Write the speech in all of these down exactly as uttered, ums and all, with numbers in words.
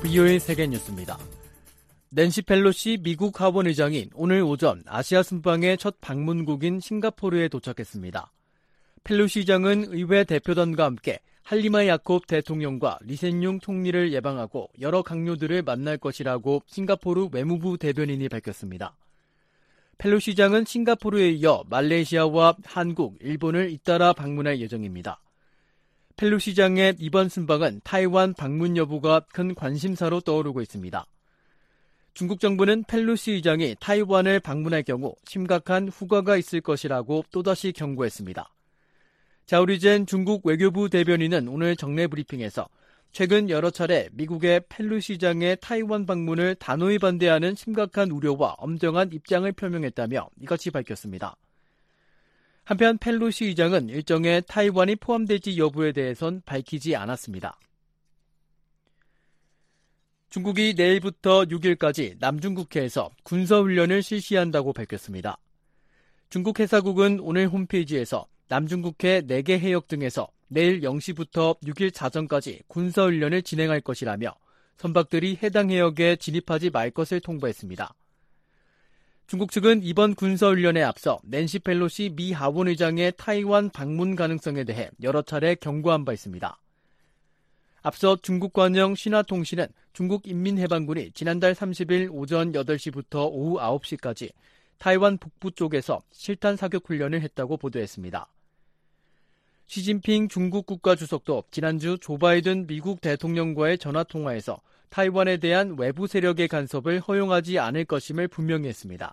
브이오에이 세계뉴스입니다. 낸시 펠로시 미국 하원 의장이 오늘 오전 아시아 순방의 첫 방문국인 싱가포르에 도착했습니다. 펠로시 의장은 의회 대표단과 함께 할리마 야콥 대통령과 리센융 총리를 예방하고 여러 강요들을 만날 것이라고 싱가포르 외무부 대변인이 밝혔습니다. 펠로시 의장은 싱가포르에 이어 말레이시아와 한국, 일본을 잇따라 방문할 예정입니다. 펠로시 의장의 이번 순방은 타이완 방문 여부가 큰 관심사로 떠오르고 있습니다. 중국 정부는 펠로시 의장이 타이완을 방문할 경우 심각한 후과가 있을 것이라고 또다시 경고했습니다. 자오리젠 중국 외교부 대변인은 오늘 정례 브리핑에서 최근 여러 차례 미국의 펠로시 의장의 타이완 방문을 단호히 반대하는 심각한 우려와 엄정한 입장을 표명했다며 이같이 밝혔습니다. 한편 펠로시 의장은 일정에 타이완이 포함될지 여부에 대해선 밝히지 않았습니다. 중국이 내일부터 육 일까지 남중국해에서 군사훈련을 실시한다고 밝혔습니다. 중국 해사국은 오늘 홈페이지에서 남중국해 네 개 해역 등에서 내일 영 시부터 육 일 자정까지 군사훈련을 진행할 것이라며 선박들이 해당 해역에 진입하지 말 것을 통보했습니다. 중국 측은 이번 군사훈련에 앞서 낸시 펠로시 미 하원 의장의 타이완 방문 가능성에 대해 여러 차례 경고한 바 있습니다. 앞서 중국 관영 신화통신은 중국 인민해방군이 지난달 삼십 일 오전 여덟 시부터 오후 아홉 시까지 타이완 북부 쪽에서 실탄 사격 훈련을 했다고 보도했습니다. 시진핑 중국 국가주석도 지난주 조 바이든 미국 대통령과의 전화통화에서 타이완에 대한 외부 세력의 간섭을 허용하지 않을 것임을 분명히 했습니다.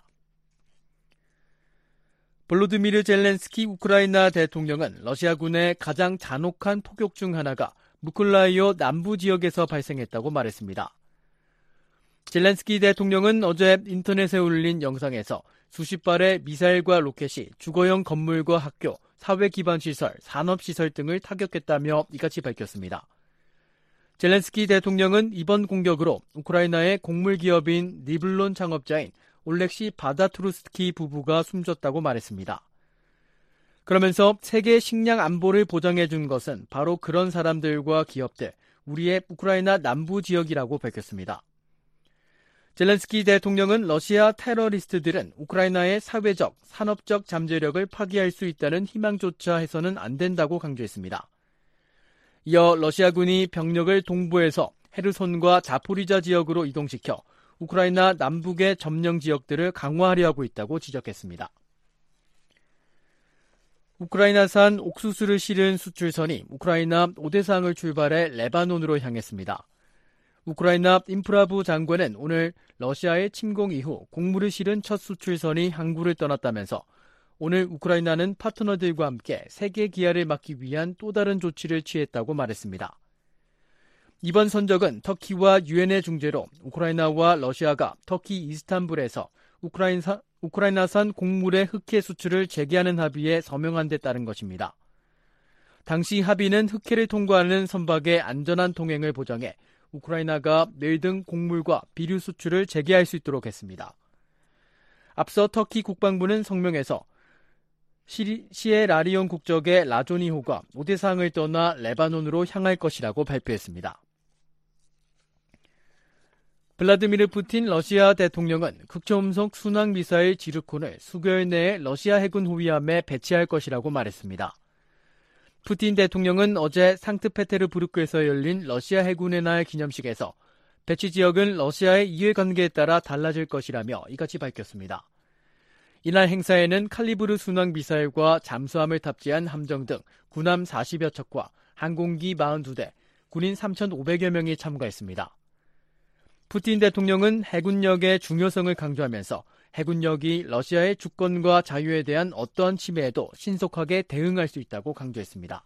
볼로드미르 젤렌스키 우크라이나 대통령은 러시아군의 가장 잔혹한 포격 중 하나가 무콜라이오 남부 지역에서 발생했다고 말했습니다. 젤렌스키 대통령은 어제 인터넷에 올린 영상에서 수십 발의 미사일과 로켓이 주거용 건물과 학교, 사회 기반 시설, 산업 시설 등을 타격했다며 이같이 밝혔습니다. 젤렌스키 대통령은 이번 공격으로 우크라이나의 곡물 기업인 니블론 창업자인 올렉시 바다투르스키 부부가 숨졌다고 말했습니다. 그러면서 세계 식량 안보를 보장해 준 것은 바로 그런 사람들과 기업들, 우리의 우크라이나 남부 지역이라고 밝혔습니다. 젤렌스키 대통령은 러시아 테러리스트들은 우크라이나의 사회적, 산업적 잠재력을 파괴할 수 있다는 희망조차 해서는 안 된다고 강조했습니다. 이어 러시아군이 병력을 동부에서 헤르손과 자포리자 지역으로 이동시켜 우크라이나 남북의 점령 지역들을 강화하려 하고 있다고 지적했습니다. 우크라이나산 옥수수를 실은 수출선이 우크라이나 오데사항을 출발해 레바논으로 향했습니다. 우크라이나 인프라부 장관은 오늘 러시아의 침공 이후 곡물을 실은 첫 수출선이 항구를 떠났다면서 오늘 우크라이나는 파트너들과 함께 세계 기아를 막기 위한 또 다른 조치를 취했다고 말했습니다. 이번 선적은 터키와 유엔의 중재로 우크라이나와 러시아가 터키 이스탄불에서 우크라이나, 우크라이나산 곡물의 흑해 수출을 재개하는 합의에 서명한 데 따른 것입니다. 당시 합의는 흑해를 통과하는 선박의 안전한 통행을 보장해 우크라이나가 밀 등 곡물과 비료 수출을 재개할 수 있도록 했습니다. 앞서 터키 국방부는 성명에서 시리, 시에라리온 국적의 라조니호가 오데사항을 떠나 레바논으로 향할 것이라고 발표했습니다. 블라디미르 푸틴 러시아 대통령은 극초음속 순항미사일 지르콘을 수개월 내에 러시아 해군 호위함에 배치할 것이라고 말했습니다. 푸틴 대통령은 어제 상트페테르부르크에서 열린 러시아 해군의 날 기념식에서 배치 지역은 러시아의 이해관계에 따라 달라질 것이라며 이같이 밝혔습니다. 이날 행사에는 칼리브르 순항미사일과 잠수함을 탑재한 함정 등 군함 사십여 척과 항공기 사십이 대, 군인 삼천오백여 명이 참가했습니다. 푸틴 대통령은 해군력의 중요성을 강조하면서 해군력이 러시아의 주권과 자유에 대한 어떠한 침해에도 신속하게 대응할 수 있다고 강조했습니다.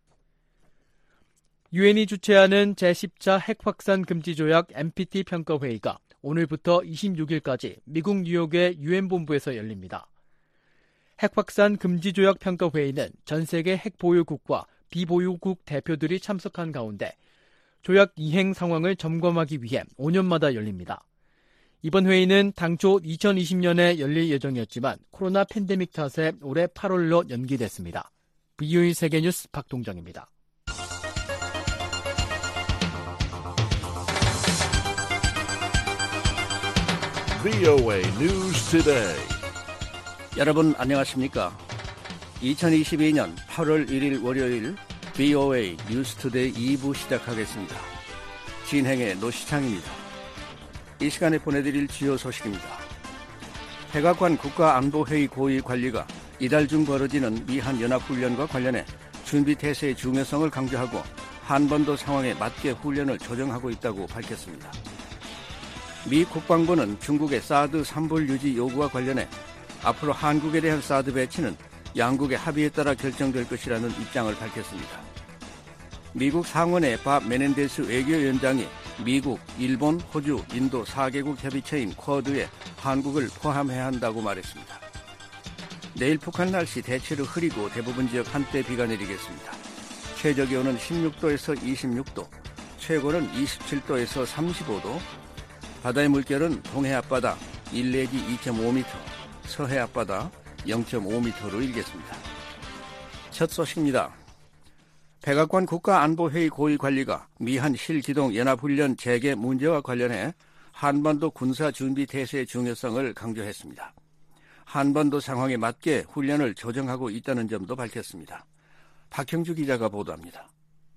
유엔이 주최하는 제십 차 핵확산 금지 조약 엔피티 평가회의가 오늘부터 이십육 일까지 미국 뉴욕의 유엔 본부에서 열립니다. 핵확산 금지 조약 평가회의는 전 세계 핵보유국과 비보유국 대표들이 참석한 가운데 조약 이행 상황을 점검하기 위해 오 년마다 열립니다. 이번 회의는 당초 이천이십 년에 열릴 예정이었지만 코로나 팬데믹 탓에 올해 팔월로 연기됐습니다. 브이오에이 세계뉴스 박동정입니다. 브이오에이 News Today. 여러분 안녕하십니까? 이천이십이 년 팔월 일일 월요일 브이오에이 뉴스 투데이 이 부 시작하겠습니다. 진행의 노시창입니다. 이 시간에 보내드릴 주요 소식입니다. 백악관 국가안보회의 고위 관리가 이달 중 벌어지는 미한 연합훈련과 관련해 준비태세의 중요성을 강조하고 한반도 상황에 맞게 훈련을 조정하고 있다고 밝혔습니다. 미 국방부는 중국의 사드 삼불 유지 요구와 관련해 앞으로 한국에 대한 사드 배치는 양국의 합의에 따라 결정될 것이라는 입장을 밝혔습니다. 미국 상원의 밥 메넨데스 외교위원장이 미국, 일본, 호주, 인도 사 개국 협의체인 쿼드에 한국을 포함해야 한다고 말했습니다. 내일 북한 날씨 대체로 흐리고 대부분 지역 한때 비가 내리겠습니다. 최저기온은 십육 도에서 이십육 도, 최고는 이십칠 도에서 삼십오 도, 바다의 물결은 동해 앞바다 일 내지 이 점 오 미터, 서해 앞바다 영 점 오 미터로 일겠습니다. 첫 소식입니다. 백악관 국가안보회의 고위 관리가 미한 실기동 연합훈련 재개 문제와 관련해 한반도 군사준비태세의 중요성을 강조했습니다. 한반도 상황에 맞게 훈련을 조정하고 있다는 점도 밝혔습니다. 박형주 기자가 보도합니다.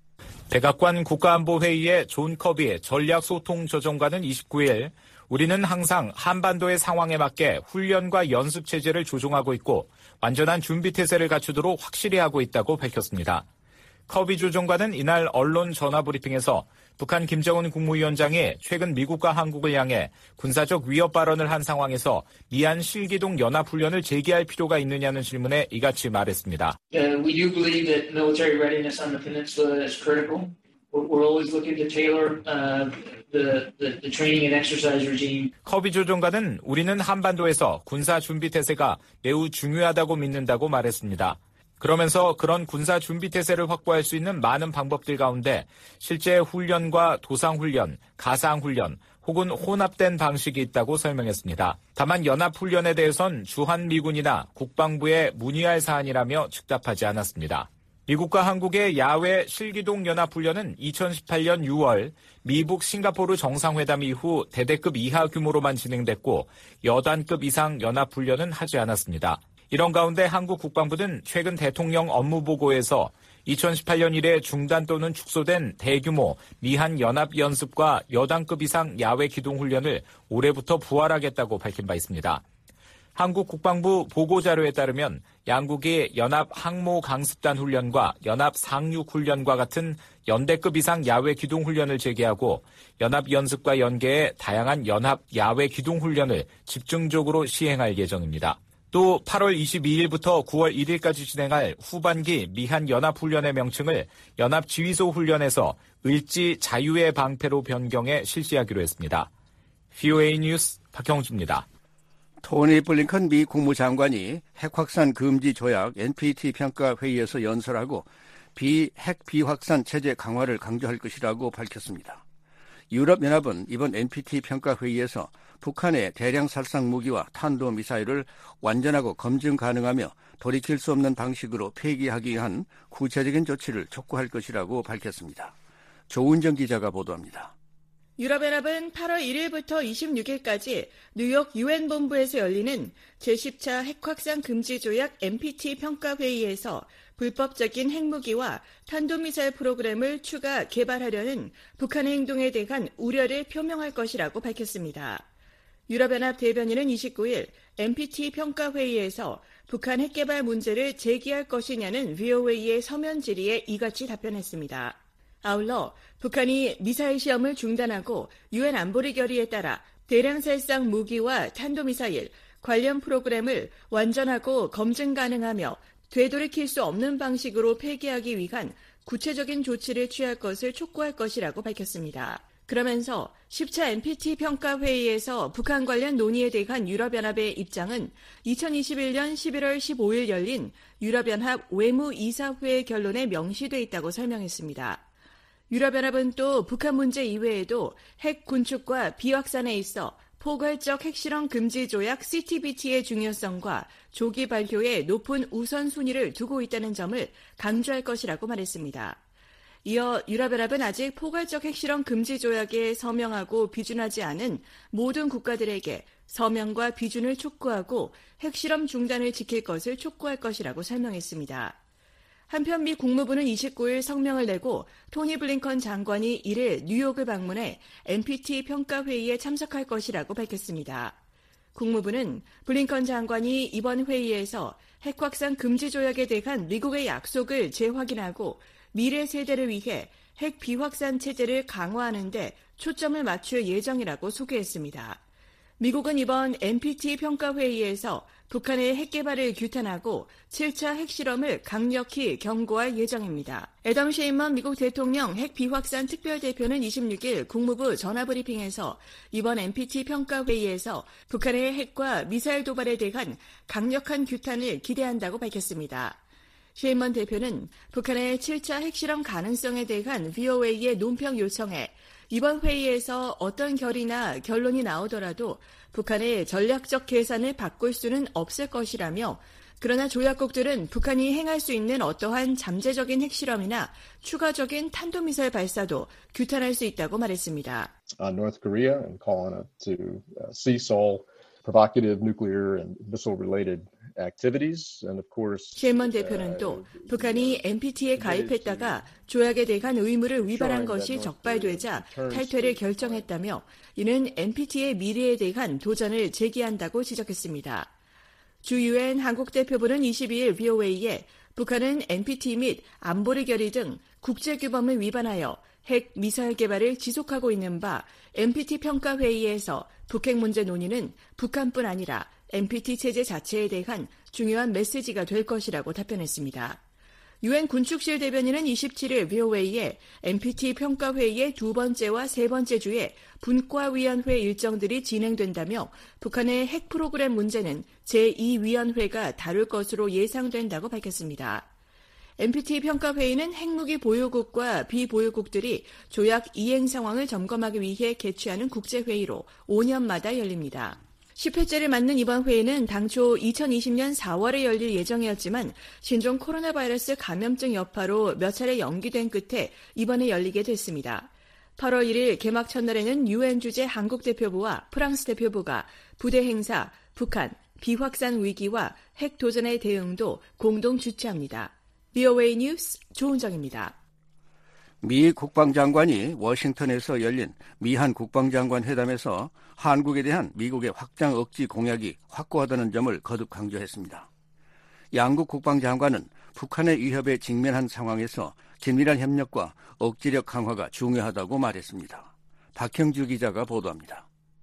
백악관 국가안보회의의 존 커비 전략소통조정관은 이십구일 우리는 항상 한반도의 상황에 맞게 훈련과 연습 체제를 조정하고 있고 완전한 준비태세를 갖추도록 확실히 하고 있다고 밝혔습니다. 커비 조정관은 이날 언론 전화브리핑에서 북한 김정은 국무위원장이 최근 미국과 한국을 향해 군사적 위협 발언을 한 상황에서 미한 실기동 연합훈련을 재개할 필요가 있느냐는 질문에 이같이 말했습니다. Uh, we do believe that military readiness on the peninsula is critical. We're always looking to tailor uh, the, the, the training and exercise regime. 커비 조정관은 우리는 한반도에서 군사 준비 태세가 매우 중요하다고 믿는다고 말했습니다. 그러면서 그런 군사 준비 태세를 확보할 수 있는 많은 방법들 가운데 실제 훈련과 도상훈련, 가상훈련 혹은 혼합된 방식이 있다고 설명했습니다. 다만 연합훈련에 대해선 주한미군이나 국방부에 문의할 사안이라며 즉답하지 않았습니다. 미국과 한국의 야외 실기동 연합훈련은 이천십팔 년 유월 미북 싱가포르 정상회담 이후 대대급 이하 규모로만 진행됐고 여단급 이상 연합훈련은 하지 않았습니다. 이런 가운데 한국 국방부는 최근 대통령 업무보고에서 이천십팔 년 이래 중단 또는 축소된 대규모 미한 연합연습과 여단급 이상 야외 기동훈련을 올해부터 부활하겠다고 밝힌 바 있습니다. 한국 국방부 보고자료에 따르면 양국이 연합 항모 강습단 훈련과 연합 상륙 훈련과 같은 연대급 이상 야외 기동훈련을 재개하고 연합연습과 연계해 다양한 연합 야외 기동훈련을 집중적으로 시행할 예정입니다. 또 팔월 이십이일부터 구월 일일까지 진행할 후반기 미한 연합훈련의 명칭을 연합지휘소 훈련에서 을지 자유의 방패로 변경해 실시하기로 했습니다. 브이오에이 뉴스 박형주입니다. 토니 블링컨 미 국무장관이 핵확산 금지 조약 엔피티 평가 회의에서 연설하고 비핵 비확산 체제 강화를 강조할 것이라고 밝혔습니다. 유럽연합은 이번 엔피티 평가 회의에서 북한의 대량 살상 무기와 탄도미사일을 완전하고 검증 가능하며 돌이킬 수 없는 방식으로 폐기하기 위한 구체적인 조치를 촉구할 것이라고 밝혔습니다. 조은정 기자가 보도합니다. 유럽연합은 팔월 일일부터 이십육일까지 뉴욕 유엔 본부에서 열리는 제십 차 핵확산 금지 조약 엔피티 평가회의에서 불법적인 핵무기와 탄도미사일 프로그램을 추가 개발하려는 북한의 행동에 대한 우려를 표명할 것이라고 밝혔습니다. 유럽연합 대변인은 이십구일 엔피티 평가회의에서 북한 핵개발 문제를 제기할 것이냐는 브이오에이의 서면 질의에 이같이 답변했습니다. 아울러 북한이 미사일 시험을 중단하고 유엔 안보리 결의에 따라 대량살상 무기와 탄도미사일 관련 프로그램을 완전하고 검증 가능하며 되돌이킬 수 없는 방식으로 폐기하기 위한 구체적인 조치를 취할 것을 촉구할 것이라고 밝혔습니다. 그러면서 십 차 엔피티 평가회의에서 북한 관련 논의에 대한 유럽연합의 입장은 이천이십일 년 십일월 십오일 열린 유럽연합 외무이사회 결론에 명시돼 있다고 설명했습니다. 유럽연합은 또 북한 문제 이외에도 핵 군축과 비확산에 있어 포괄적 핵실험 금지 조약 씨티비티의 중요성과 조기 발효에 높은 우선순위를 두고 있다는 점을 강조할 것이라고 말했습니다. 이어 유럽연합은 아직 포괄적 핵실험 금지 조약에 서명하고 비준하지 않은 모든 국가들에게 서명과 비준을 촉구하고 핵실험 중단을 지킬 것을 촉구할 것이라고 설명했습니다. 한편 미 국무부는 이십구일 성명을 내고 토니 블링컨 장관이 이를 뉴욕을 방문해 엔피티 평가회의에 참석할 것이라고 밝혔습니다. 국무부는 블링컨 장관이 이번 회의에서 핵 확산 금지 조약에 대한 미국의 약속을 재확인하고 미래 세대를 위해 핵 비확산 체제를 강화하는 데 초점을 맞출 예정이라고 소개했습니다. 미국은 이번 엔피티 평가회의에서 북한의 핵 개발을 규탄하고 칠 차 핵실험을 강력히 경고할 예정입니다. 애덤 셰인먼 미국 대통령 핵 비확산 특별대표는 이십육일 국무부 전화브리핑에서 이번 엔피티 평가회의에서 북한의 핵과 미사일 도발에 대한 강력한 규탄을 기대한다고 밝혔습니다. 셰인먼 대표는 북한의 칠 차 핵실험 가능성에 대한 브이오에이의 논평 요청에 이번 회의에서 어떤 결의나 결론이 나오더라도 북한의 전략적 계산을 바꿀 수는 없을 것이라며 그러나 조약국들은 북한이 행할 수 있는 어떠한 잠재적인 핵실험이나 추가적인 탄도미사일 발사도 규탄할 수 있다고 말했습니다. Uh, North Korea and calling it to uh, cease all provocative nuclear and missile-related activities, and of course. 셰인먼 대표는 또 북한이 엔피티에 가입했다가 조약에 대한 의무를 위반한 것이 적발되자 탈퇴를 결정했다며 이는 엔피티의 미래에 대한 도전을 제기한다고 지적했습니다. 주 유엔 한국 대표부는 이십이일 브이오에이에 북한은 엔피티 및 안보리 결의 등 국제규범을 위반하여 핵 미사일 개발을 지속하고 있는 바 엔피티 평가회의에서 북핵 문제 논의는 북한뿐 아니라 엔피티 체제 자체에 대한 중요한 메시지가 될 것이라고 답변했습니다. 유엔 군축실 대변인은 이십칠일 브이오에이에 엔피티 평가회의의 두 번째와 세 번째 주에 분과위원회 일정들이 진행된다며 북한의 핵 프로그램 문제는 제이 위원회가 다룰 것으로 예상된다고 밝혔습니다. 엔피티 평가회의는 핵무기 보유국과 비보유국들이 조약 이행 상황을 점검하기 위해 개최하는 국제회의로 오 년마다 열립니다. 십 회째를 맞는 이번 회의는 당초 이천이십년 사월에 열릴 예정이었지만 신종 코로나 바이러스 감염증 여파로 몇 차례 연기된 끝에 이번에 열리게 됐습니다. 팔월 일일 개막 첫날에는 유엔 주재 한국 대표부와 프랑스 대표부가 부대 행사, 북한, 비확산 위기와 핵 도전의 대응도 공동 주최합니다. 브이오에이 뉴스 조은정입니다. 미 국방장관이 워싱턴에서 열린 미한 국방장관 회담에서 한국에 대한 미국의 확장 억지 공약이 확고하다는 점을 거듭 강조했습니다. 양국 국방장관은 북한의 위협에 직면한 상황에서 긴밀한 협력과 억지력 강화가 중요하다고 말했습니다. 박형주 기자가 보도합니다.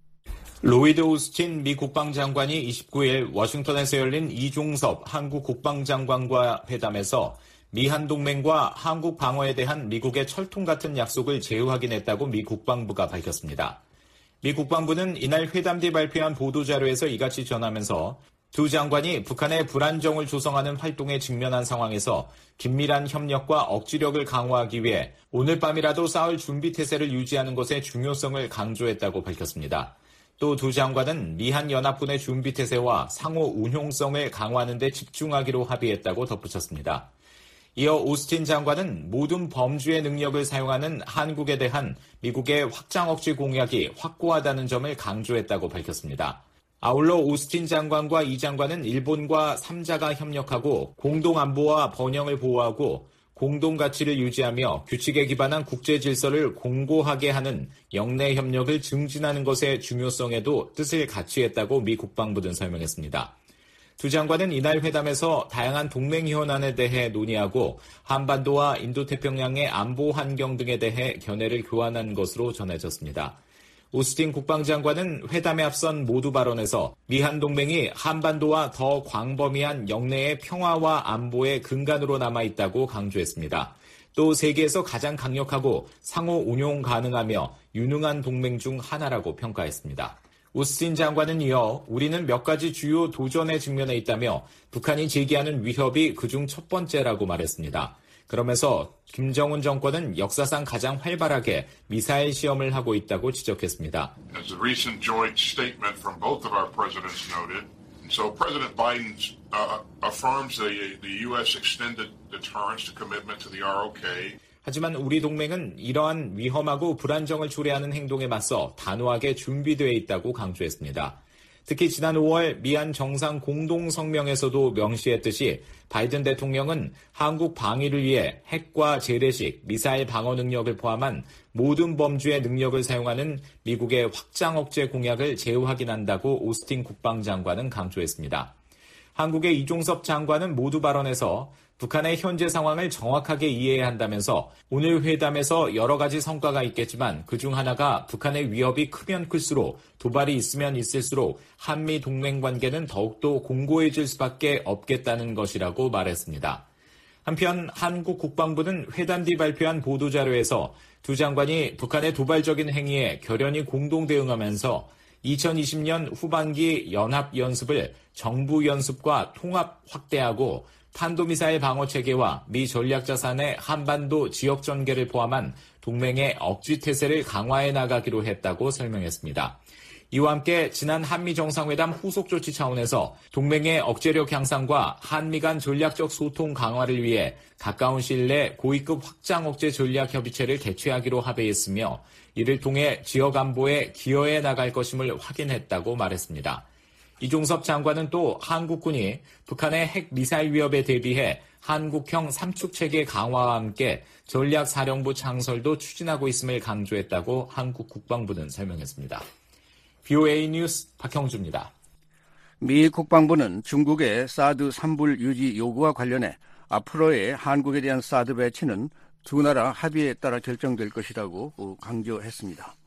로이드 오스틴 미 국방장관이 이십구일 워싱턴에서 열린 이종섭 한국 국방장관과 회담에서 미한 동맹과 한국 방어에 대한 미국의 철통 같은 약속을 재확인했다고 미 국방부가 밝혔습니다. 미 국방부는 이날 회담 뒤 발표한 보도자료에서 이같이 전하면서 두 장관이 북한의 불안정을 조성하는 활동에 직면한 상황에서 긴밀한 협력과 억지력을 강화하기 위해 오늘 밤이라도 싸울 준비 태세를 유지하는 것의 중요성을 강조했다고 밝혔습니다. 또 두 장관은 미한 연합군의 준비 태세와 상호 운용성을 강화하는 데 집중하기로 합의했다고 덧붙였습니다. 이어 오스틴 장관은 모든 범주의 능력을 사용하는 한국에 대한 미국의 확장 억지 공약이 확고하다는 점을 강조했다고 밝혔습니다. 아울러 오스틴 장관과 이 장관은 일본과 삼자가 협력하고 공동 안보와 번영을 보호하고 공동 가치를 유지하며 규칙에 기반한 국제 질서를 공고하게 하는 영내 협력을 증진하는 것의 중요성에도 뜻을 같이 했다고 미 국방부는 설명했습니다. 두 장관은 이날 회담에서 다양한 동맹 현안에 대해 논의하고 한반도와 인도태평양의 안보 환경 등에 대해 견해를 교환한 것으로 전해졌습니다. 오스틴 국방장관은 회담에 앞선 모두 발언에서 미한 동맹이 한반도와 더 광범위한 영내의 평화와 안보의 근간으로 남아있다고 강조했습니다. 또 세계에서 가장 강력하고 상호 운용 가능하며 유능한 동맹 중 하나라고 평가했습니다. 오스틴 장관은 이어 우리는 몇 가지 주요 도전에 직면해 있다며 북한이 제기하는 위협이 그중 첫 번째라고 말했습니다. 그러면서 김정은 정권은 역사상 가장 활발하게 미사일 시험을 하고 있다고 지적했습니다. As the recent joint statement from both of our presidents noted, so President Biden uh, affirms the, the U S extended deterrence to commitment to the 알 오 케이. 하지만 우리 동맹은 이러한 위험하고 불안정을 초래하는 행동에 맞서 단호하게 준비되어 있다고 강조했습니다. 특히 지난 오월 미한 정상 공동성명에서도 명시했듯이 바이든 대통령은 한국 방위를 위해 핵과 재래식, 미사일 방어 능력을 포함한 모든 범주의 능력을 사용하는 미국의 확장 억제 공약을 재확인한다고 오스틴 국방장관은 강조했습니다. 한국의 이종섭 장관은 모두 발언에서 북한의 현재 상황을 정확하게 이해해야 한다면서 오늘 회담에서 여러 가지 성과가 있겠지만 그중 하나가 북한의 위협이 크면 클수록 도발이 있으면 있을수록 한미 동맹 관계는 더욱더 공고해질 수밖에 없겠다는 것이라고 말했습니다. 한편 한국 국방부는 회담 뒤 발표한 보도자료에서 두 장관이 북한의 도발적인 행위에 결연히 공동 대응하면서 이천이십 년 후반기 연합연습을 정부연습과 통합 확대하고 탄도미사일 방어체계와 미 전략자산의 한반도 지역전개를 포함한 동맹의 억지태세를 강화해 나가기로 했다고 설명했습니다. 이와 함께 지난 한미정상회담 후속조치 차원에서 동맹의 억제력 향상과 한미 간 전략적 소통 강화를 위해 가까운 시일 내 고위급 확장 억제 전략협의체를 개최하기로 합의했으며 이를 통해 지역 안보에 기여해 나갈 것임을 확인했다고 말했습니다. 이종섭 장관은 또 한국군이 북한의 핵 미사일 위협에 대비해 한국형 삼축체계 강화와 함께 전략사령부 창설도 추진하고 있음을 강조했다고 한국 국방부는 설명했습니다. 비오에이 뉴스 박형주입니다. 미 국방부는 중국의 사드 산불 유지 요구와 관련해 앞으로의 한국에 대한 사드 배치는 두 나라 합의에 따라 결정될 것이라고 강조했습니다.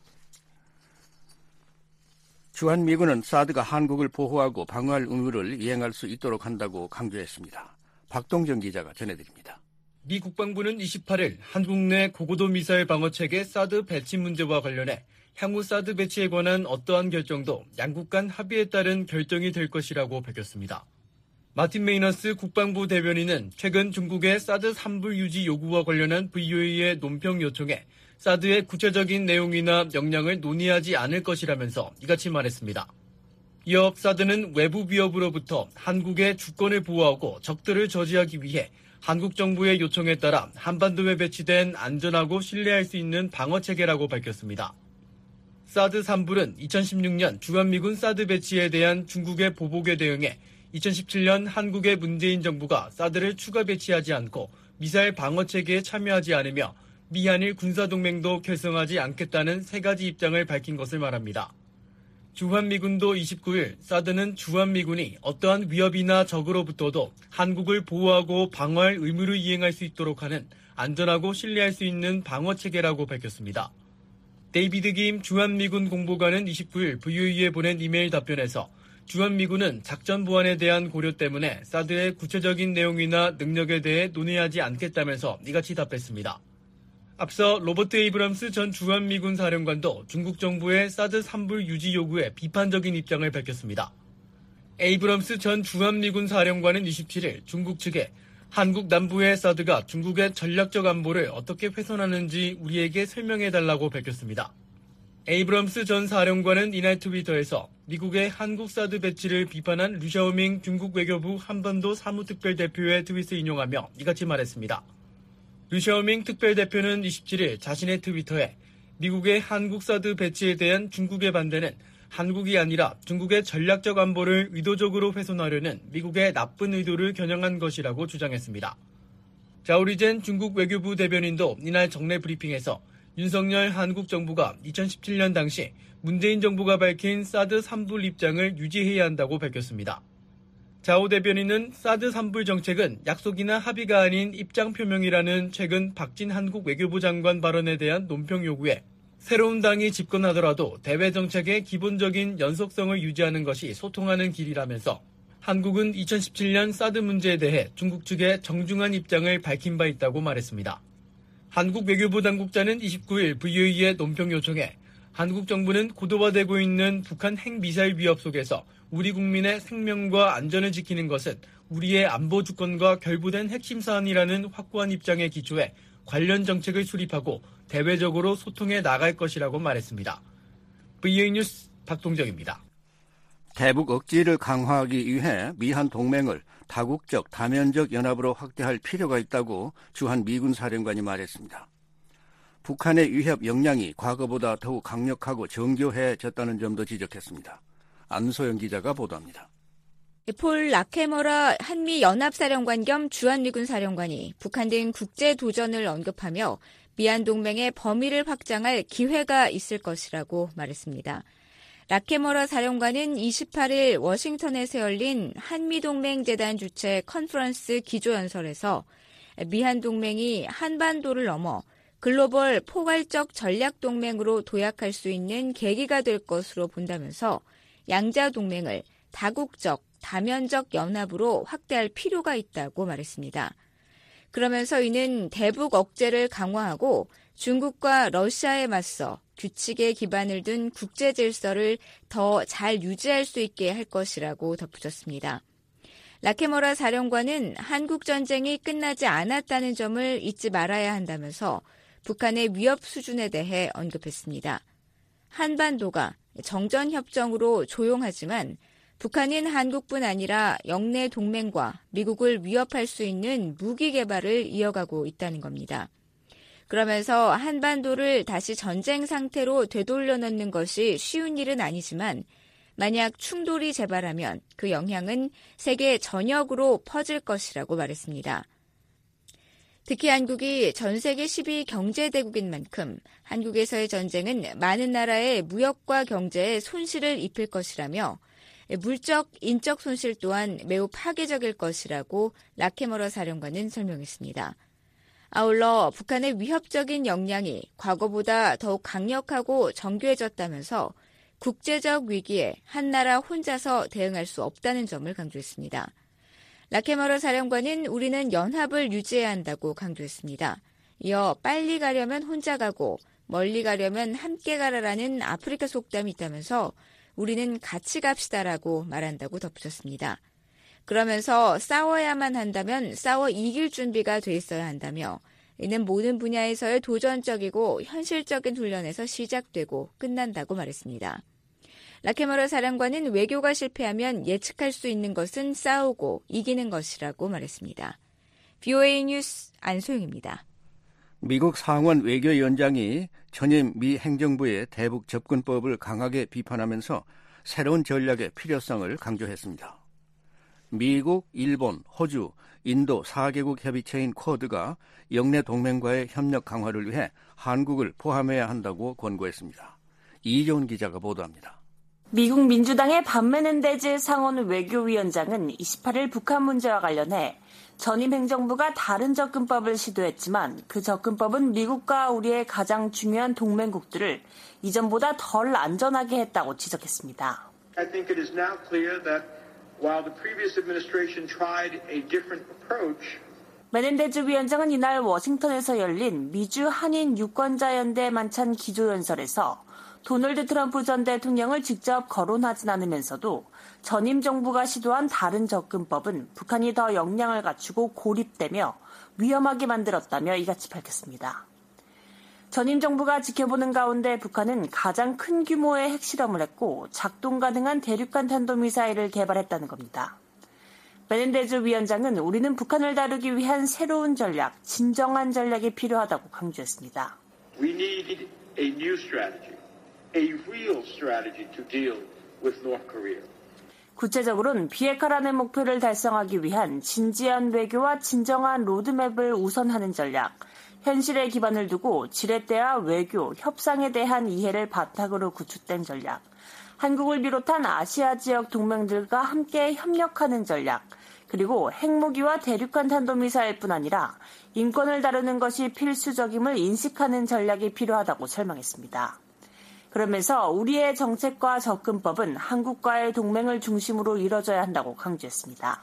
주한미군은 사드가 한국을 보호하고 방어할 의무를 이행할 수 있도록 한다고 강조했습니다. 박동정 기자가 전해드립니다. 미 국방부는 이십팔 일 한국 내 고고도 미사일 방어체계 사드 배치 문제와 관련해 향후 사드 배치에 관한 어떠한 결정도 양국 간 합의에 따른 결정이 될 것이라고 밝혔습니다. 마틴 메이너스 국방부 대변인은 최근 중국의 사드 산불 유지 요구와 관련한 브이오에이의 논평 요청에 사드의 구체적인 내용이나 역량을 논의하지 않을 것이라면서 이같이 말했습니다. 이어 사드는 외부 위협으로부터 한국의 주권을 보호하고 적들을 저지하기 위해 한국 정부의 요청에 따라 한반도에 배치된 안전하고 신뢰할 수 있는 방어체계라고 밝혔습니다. 사드 산불은 이천십육 년 주한미군 사드 배치에 대한 중국의 보복에 대응해 이천십칠 년 한국의 문재인 정부가 사드를 추가 배치하지 않고 미사일 방어체계에 참여하지 않으며 미한일 군사동맹도 결성하지 않겠다는 세 가지 입장을 밝힌 것을 말합니다. 주한미군도 이십구 일 사드는 주한미군이 어떠한 위협이나 적으로부터도 한국을 보호하고 방어할 의무를 이행할 수 있도록 하는 안전하고 신뢰할 수 있는 방어체계라고 밝혔습니다. 데이비드 김 주한미군 공보관은 이십구 일 브이오에이에 보낸 이메일 답변에서 주한미군은 작전 보완에 대한 고려 때문에 사드의 구체적인 내용이나 능력에 대해 논의하지 않겠다면서 이같이 답했습니다. 앞서 로버트 에이브럼스 전 주한미군 사령관도 중국 정부의 사드 산불 유지 요구에 비판적인 입장을 밝혔습니다. 에이브럼스 전 주한미군 사령관은 이십칠 일 중국 측에 한국 남부의 사드가 중국의 전략적 안보를 어떻게 훼손하는지 우리에게 설명해달라고 밝혔습니다. 에이브럼스 전 사령관은 이날 트위터에서 미국의 한국 사드 배치를 비판한 류샤오밍 중국 외교부 한반도 사무특별대표의 트윗을 인용하며 이같이 말했습니다. 류샤오밍 특별대표는 이십칠 일 자신의 트위터에 미국의 한국 사드 배치에 대한 중국의 반대는 한국이 아니라 중국의 전략적 안보를 의도적으로 훼손하려는 미국의 나쁜 의도를 겨냥한 것이라고 주장했습니다. 자오리젠 중국 외교부 대변인도 이날 정례 브리핑에서 윤석열 한국 정부가 이천십칠 년 당시 문재인 정부가 밝힌 사드 산불 입장을 유지해야 한다고 밝혔습니다. 자오 대변인은 사드 산불 정책은 약속이나 합의가 아닌 입장 표명이라는 최근 박진 한국 외교부 장관 발언에 대한 논평 요구에 새로운 당이 집권하더라도 대외 정책의 기본적인 연속성을 유지하는 것이 소통하는 길이라면서 한국은 이천십칠 년 사드 문제에 대해 중국 측에 정중한 입장을 밝힌 바 있다고 말했습니다. 한국 외교부 당국자는 이십구 일 브이오에이의 논평 요청에 한국 정부는 고도화되고 있는 북한 핵미사일 위협 속에서 우리 국민의 생명과 안전을 지키는 것은 우리의 안보 주권과 결부된 핵심 사안이라는 확고한 입장에 기초해 관련 정책을 수립하고 대외적으로 소통해 나갈 것이라고 말했습니다. 브이오에이 뉴스 박동정입니다. 대북 억지를 강화하기 위해 미한 동맹을 다국적, 다면적 연합으로 확대할 필요가 있다고 주한 미군 사령관이 말했습니다. 북한의 위협 역량이 과거보다 더욱 강력하고 정교해졌다는 점도 지적했습니다. 안소영 기자가 보도합니다. 폴 라케머라 한미연합사령관 겸 주한미군 사령관이 북한 등 국제 도전을 언급하며 미한 동맹의 범위를 확장할 기회가 있을 것이라고 말했습니다. 라케머라 사령관은 이십팔 일 워싱턴에서 열린 한미동맹재단 주최 컨퍼런스 기조연설에서 미한 동맹이 한반도를 넘어 글로벌 포괄적 전략동맹으로 도약할 수 있는 계기가 될 것으로 본다면서 양자 동맹을 다국적, 다면적 연합으로 확대할 필요가 있다고 말했습니다. 그러면서 이는 대북 억제를 강화하고 중국과 러시아에 맞서 규칙에 기반을 둔 국제 질서를 더 잘 유지할 수 있게 할 것이라고 덧붙였습니다. 라케머라 사령관은 한국 전쟁이 끝나지 않았다는 점을 잊지 말아야 한다면서 북한의 위협 수준에 대해 언급했습니다. 한반도가 정전협정으로 조용하지만 북한은 한국뿐 아니라 영내 동맹과 미국을 위협할 수 있는 무기 개발을 이어가고 있다는 겁니다. 그러면서 한반도를 다시 전쟁 상태로 되돌려놓는 것이 쉬운 일은 아니지만 만약 충돌이 재발하면 그 영향은 세계 전역으로 퍼질 것이라고 말했습니다. 특히 한국이 전 세계 십 위 경제대국인 만큼 한국에서의 전쟁은 많은 나라의 무역과 경제에 손실을 입힐 것이라며 물적, 인적 손실 또한 매우 파괴적일 것이라고 라케머라 사령관은 설명했습니다. 아울러 북한의 위협적인 역량이 과거보다 더욱 강력하고 정교해졌다면서 국제적 위기에 한 나라 혼자서 대응할 수 없다는 점을 강조했습니다. 라케머라 사령관은 우리는 연합을 유지해야 한다고 강조했습니다. 이어 빨리 가려면 혼자 가고 멀리 가려면 함께 가라라는 아프리카 속담이 있다면서 우리는 같이 갑시다라고 말한다고 덧붙였습니다. 그러면서 싸워야만 한다면 싸워 이길 준비가 돼 있어야 한다며 이는 모든 분야에서의 도전적이고 현실적인 훈련에서 시작되고 끝난다고 말했습니다. 라케머라 사령관은 외교가 실패하면 예측할 수 있는 것은 싸우고 이기는 것이라고 말했습니다. 브이오에이 뉴스 안소영입니다. 미국 상원 외교위원장이 전임 미 행정부의 대북 접근법을 강하게 비판하면서 새로운 전략의 필요성을 강조했습니다. 미국, 일본, 호주, 인도 사 개국 협의체인 쿼드가 영내 동맹과의 협력 강화를 위해 한국을 포함해야 한다고 권고했습니다. 이재훈 기자가 보도합니다. 미국 민주당의 반 메넨데즈 상원 외교위원장은 이십팔 일 북한 문제와 관련해 전임 행정부가 다른 접근법을 시도했지만 그 접근법은 미국과 우리의 가장 중요한 동맹국들을 이전보다 덜 안전하게 했다고 지적했습니다. I think it is now clear that while the previous administration tried a different approach, 메넨데즈 위원장은 이날 워싱턴에서 열린 미주 한인 유권자연대 만찬 기조연설에서 도널드 트럼프 전 대통령을 직접 거론하진 않으면서도 전임 정부가 시도한 다른 접근법은 북한이 더 역량을 갖추고 고립되며 위험하게 만들었다며 이같이 밝혔습니다. 전임 정부가 지켜보는 가운데 북한은 가장 큰 규모의 핵실험을 했고 작동 가능한 대륙간 탄도미사일을 개발했다는 겁니다. 메넨데즈 위원장은 우리는 북한을 다루기 위한 새로운 전략, 진정한 전략이 필요하다고 강조했습니다. we need a new strategy, a real strategy to deal with North Korea. 구체적으로는 비핵화라는 목표를 달성하기 위한 진지한 외교와 진정한 로드맵을 우선하는 전략, 현실에 기반을 두고 지렛대와 외교, 협상에 대한 이해를 바탕으로 구축된 전략, 한국을 비롯한 아시아 지역 동맹들과 함께 협력하는 전략, 그리고 핵무기와 대륙간 탄도미사일뿐 아니라 인권을 다루는 것이 필수적임을 인식하는 전략이 필요하다고 설명했습니다. 그러면서 우리의 정책과 접근법은 한국과의 동맹을 중심으로 이뤄져야 한다고 강조했습니다.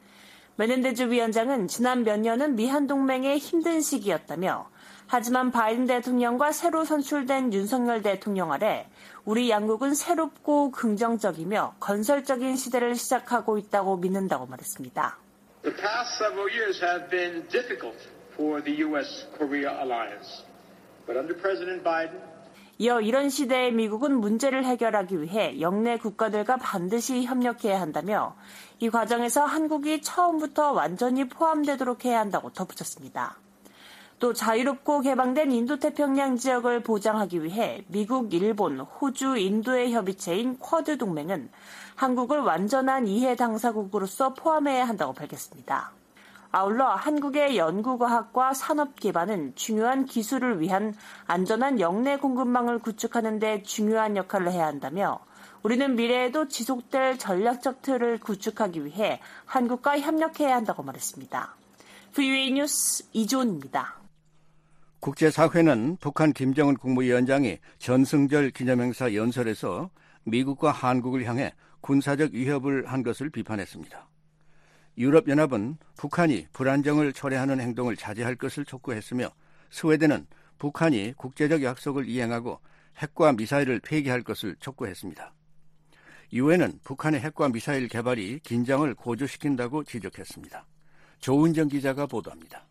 메넨데즈 위원장은 지난 몇 년은 미한 동맹의 힘든 시기였다며 하지만 바이든 대통령과 새로 선출된 윤석열 대통령 아래 우리 양국은 새롭고 긍정적이며 건설적인 시대를 시작하고 있다고 믿는다고 말했습니다. The past several years have been difficult for the U S-Korea alliance. But under President Biden, 이어 이런 시대에 미국은 문제를 해결하기 위해 영내 국가들과 반드시 협력해야 한다며 이 과정에서 한국이 처음부터 완전히 포함되도록 해야 한다고 덧붙였습니다. 또 자유롭고 개방된 인도태평양 지역을 보장하기 위해 미국, 일본, 호주, 인도의 협의체인 쿼드 동맹은 한국을 완전한 이해 당사국으로서 포함해야 한다고 밝혔습니다. 아울러 한국의 연구과학과 산업 기반은 중요한 기술을 위한 안전한 역내 공급망을 구축하는 데 중요한 역할을 해야 한다며 우리는 미래에도 지속될 전략적 틀을 구축하기 위해 한국과 협력해야 한다고 말했습니다. 브이오에이 뉴스 이조은입니다. 국제사회는 북한 김정은 국무위원장이 전승절 기념행사 연설에서 미국과 한국을 향해 군사적 위협을 한 것을 비판했습니다. 유럽연합은 북한이 불안정을 초래하는 행동을 자제할 것을 촉구했으며 스웨덴은 북한이 국제적 약속을 이행하고 핵과 미사일을 폐기할 것을 촉구했습니다. 유엔은 북한의 핵과 미사일 개발이 긴장을 고조시킨다고 지적했습니다. 조은정 기자가 보도합니다.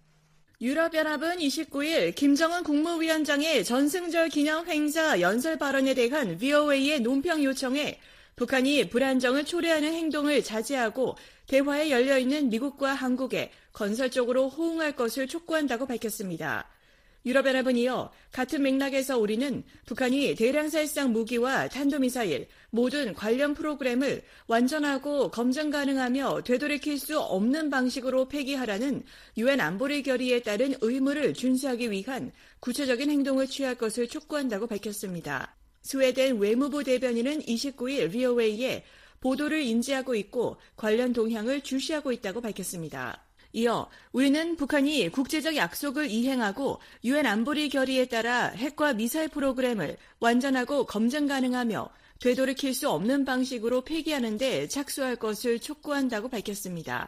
유럽연합은 이십구일 김정은 국무위원장의 전승절 기념 행사 연설 발언에 대한 브이오에이의 논평 요청에 북한이 불안정을 초래하는 행동을 자제하고 대화에 열려있는 미국과 한국에 건설적으로 호응할 것을 촉구한다고 밝혔습니다. 유럽연합은 이어 같은 맥락에서 우리는 북한이 대량살상 무기와 탄도미사일, 모든 관련 프로그램을 완전하고 검증 가능하며 되돌이킬 수 없는 방식으로 폐기하라는 유엔 안보리 결의에 따른 의무를 준수하기 위한 구체적인 행동을 취할 것을 촉구한다고 밝혔습니다. 스웨덴 외무부 대변인은 이십구일 브이오에이에 보도를 인지하고 있고 관련 동향을 주시하고 있다고 밝혔습니다. 이어 우리는 북한이 국제적 약속을 이행하고 유엔 안보리 결의에 따라 핵과 미사일 프로그램을 완전하고 검증 가능하며 되돌이킬 수 없는 방식으로 폐기하는 데 착수할 것을 촉구한다고 밝혔습니다.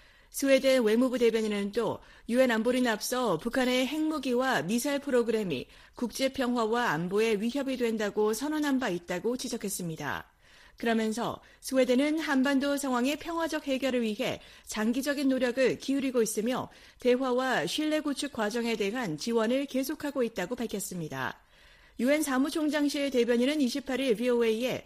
스웨덴 외무부 대변인은 또 유엔 안보리는 앞서 북한의 핵무기와 미사일 프로그램이 국제평화와 안보에 위협이 된다고 선언한 바 있다고 지적했습니다. 그러면서 스웨덴은 한반도 상황의 평화적 해결을 위해 장기적인 노력을 기울이고 있으며 대화와 신뢰 구축 과정에 대한 지원을 계속하고 있다고 밝혔습니다. 유엔 사무총장실 대변인은 이십팔일 브이오에이에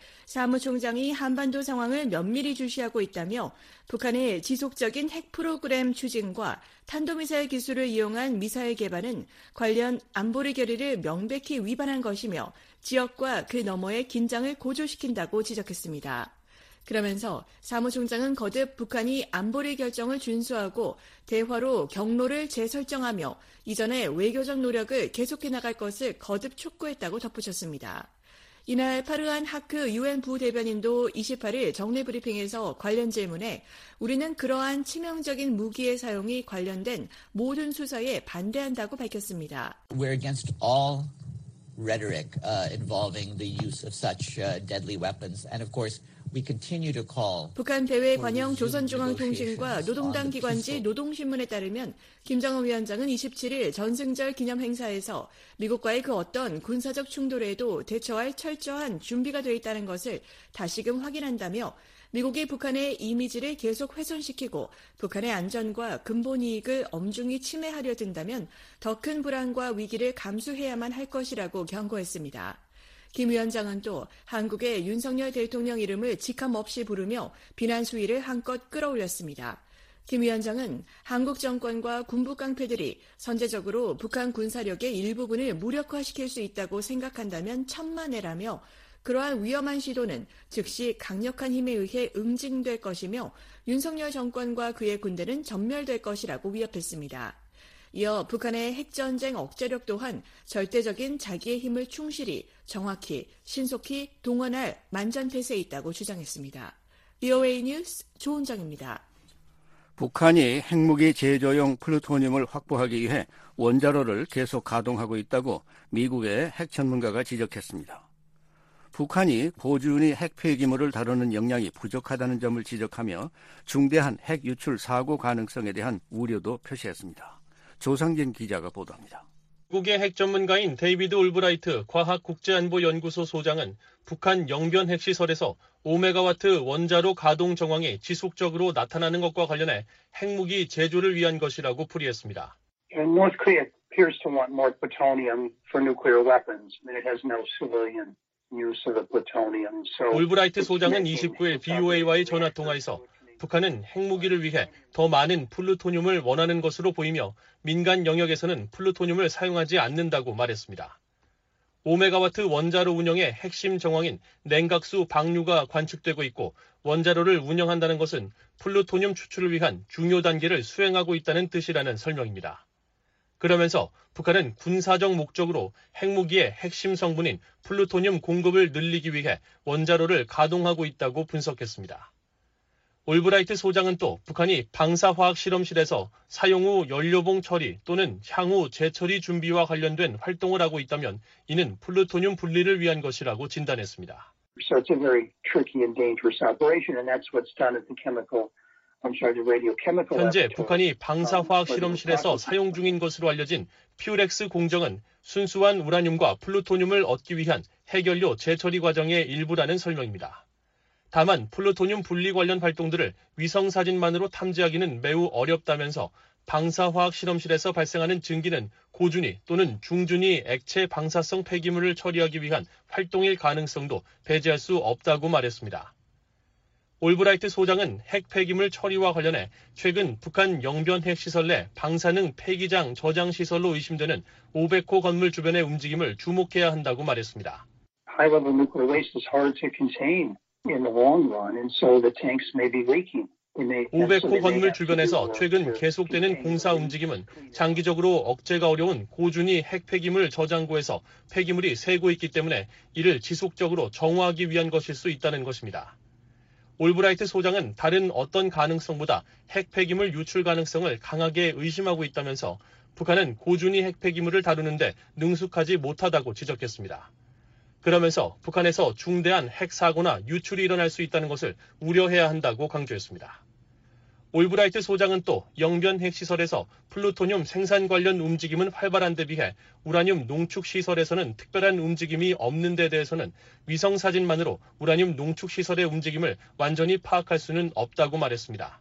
사무총장이 한반도 상황을 면밀히 주시하고 있다며 북한의 지속적인 핵 프로그램 추진과 탄도미사일 기술을 이용한 미사일 개발은 관련 안보리 결의를 명백히 위반한 것이며 지역과 그 너머의 긴장을 고조시킨다고 지적했습니다. 그러면서 사무총장은 거듭 북한이 안보리 결정을 준수하고 대화로 경로를 재설정하며 이전의 외교적 노력을 계속해 나갈 것을 거듭 촉구했다고 덧붙였습니다. 이날 파르한 하크 유엔 부대변인도 이십팔일 정례 브리핑에서 관련 질문에 우리는 그러한 치명적인 무기의 사용이 관련된 모든 수사에 반대한다고 밝혔습니다. We're against all rhetoric uh, involving the use of such uh, deadly weapons. And of course, we continue to call. 북한 대외 관영 조선중앙통신과 노동당 기관지 노동신문에 따르면 김정은 위원장은 이십칠일 전승절 기념 행사에서 미국과의 그 어떤 군사적 충돌에도 대처할 철저한 준비가 돼 있다는 것을 다시금 확인한다며 미국이 북한의 이미지를 계속 훼손시키고 북한의 안전과 근본 이익을 엄중히 침해하려 든다면 더 큰 불안과 위기를 감수해야만 할 것이라고 경고했습니다. 김 위원장은 또 한국의 윤석열 대통령 이름을 직함 없이 부르며 비난 수위를 한껏 끌어올렸습니다. 김 위원장은 한국 정권과 군부 깡패들이 선제적으로 북한 군사력의 일부분을 무력화시킬 수 있다고 생각한다면 천만에라며 그러한 위험한 시도는 즉시 강력한 힘에 의해 응징될 것이며 윤석열 정권과 그의 군대는 전멸될 것이라고 위협했습니다. 이어 북한의 핵전쟁 억제력 또한 절대적인 자기의 힘을 충실히, 정확히, 신속히 동원할 만전태세에 있다고 주장했습니다. 브이오에이 뉴스 조은정입니다. 북한이 핵무기 제조용 플루토늄을 확보하기 위해 원자로를 계속 가동하고 있다고 미국의 핵 전문가가 지적했습니다. 북한이 고준위 핵 폐기물을 다루는 역량이 부족하다는 점을 지적하며 중대한 핵 유출 사고 가능성에 대한 우려도 표시했습니다. 조상진 기자가 보도합니다. 미국의 핵 전문가인 데이비드 올브라이트 과학국제안보연구소 소장은 북한 영변 핵시설에서 오 메가와트 원자로 가동 정황이 지속적으로 나타나는 것과 관련해 핵무기 제조를 위한 것이라고 풀이했습니다. North Korea appears to want more plutonium for nuclear weapons. I mean, it has no civilian use of the plutonium. So 올브라이트 소장은 이십구일 브이오에이와의 전화통화에서 북한은 핵무기를 위해 더 많은 플루토늄을 원하는 것으로 보이며 민간 영역에서는 플루토늄을 사용하지 않는다고 말했습니다. 오 메가와트 원자로 운영의 핵심 정황인 냉각수 방류가 관측되고 있고 원자로를 운영한다는 것은 플루토늄 추출을 위한 중요 단계를 수행하고 있다는 뜻이라는 설명입니다. 그러면서 북한은 군사적 목적으로 핵무기의 핵심 성분인 플루토늄 공급을 늘리기 위해 원자로를 가동하고 있다고 분석했습니다. 올브라이트 소장은 또 북한이 방사화학 실험실에서 사용 후 연료봉 처리 또는 향후 재처리 준비와 관련된 활동을 하고 있다면 이는 플루토늄 분리를 위한 것이라고 진단했습니다. So it's a very tricky and dangerous operation, and that's what's done at the chemical, I'm sorry, the radiochemical. 현재 북한이 방사화학 실험실에서 사용 중인 것으로 알려진 퓨렉스 공정은 순수한 우라늄과 플루토늄을 얻기 위한 핵연료 재처리 과정의 일부라는 설명입니다. 다만 플루토늄 분리 관련 활동들을 위성사진만으로 탐지하기는 매우 어렵다면서 방사화학 실험실에서 발생하는 증기는 고준위 또는 중준위 액체 방사성 폐기물을 처리하기 위한 활동일 가능성도 배제할 수 없다고 말했습니다. 올브라이트 소장은 핵 폐기물 처리와 관련해 최근 북한 영변 핵시설 내 방사능 폐기장 저장 시설로 의심되는 오백 호 건물 주변의 움직임을 주목해야 한다고 말했습니다. High-level nuclear waste is hard to contain in the long run, and so the tanks may be leaking. 오백 호 건물 주변에서 최근 계속되는 공사 움직임은 장기적으로 억제가 어려운 고준위 핵 폐기물 저장고에서 폐기물이 새고 있기 때문에 이를 지속적으로 정화하기 위한 것일 수 있다는 것입니다. 올브라이트 소장은 다른 어떤 가능성보다 핵 폐기물 유출 가능성을 강하게 의심하고 있다면서 북한은 고준위 핵 폐기물을 다루는데 능숙하지 못하다고 지적했습니다. 그러면서 북한에서 중대한 핵사고나 유출이 일어날 수 있다는 것을 우려해야 한다고 강조했습니다. 올브라이트 소장은 또 영변 핵시설에서 플루토늄 생산 관련 움직임은 활발한 데 비해 우라늄 농축 시설에서는 특별한 움직임이 없는 데 대해서는 위성사진만으로 우라늄 농축 시설의 움직임을 완전히 파악할 수는 없다고 말했습니다.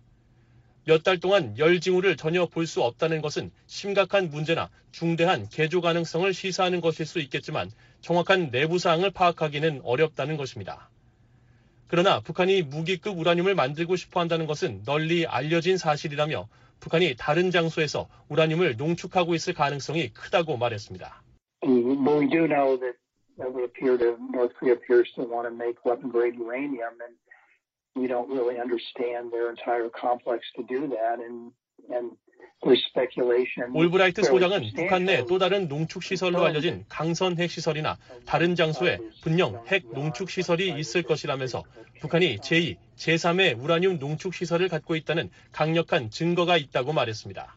몇 달 동안 열 징후를 전혀 볼 수 없다는 것은 심각한 문제나 중대한 개조 가능성을 시사하는 것일 수 있겠지만 정확한 내부 사항을 파악하기는 어렵다는 것입니다. 그러나 북한이 무기급 우라늄을 만들고 싶어 한다는 것은 널리 알려진 사실이라며 북한이 다른 장소에서 우라늄을 농축하고 있을 가능성이 크다고 말했습니다. But we do know that we appear to, North Korea appears to want to make weapon-grade uranium, and we don't really understand their entire complex to do that, and and there's speculation. 올브라이트 소장은 북한 내 또 다른 농축 시설로 알려진 강선 핵시설이나 다른 장소에 분명 핵 농축 시설이 있을 것이라면서 북한이 제이, 제삼의 우라늄 농축 시설을 갖고 있다는 강력한 증거가 있다고 말했습니다.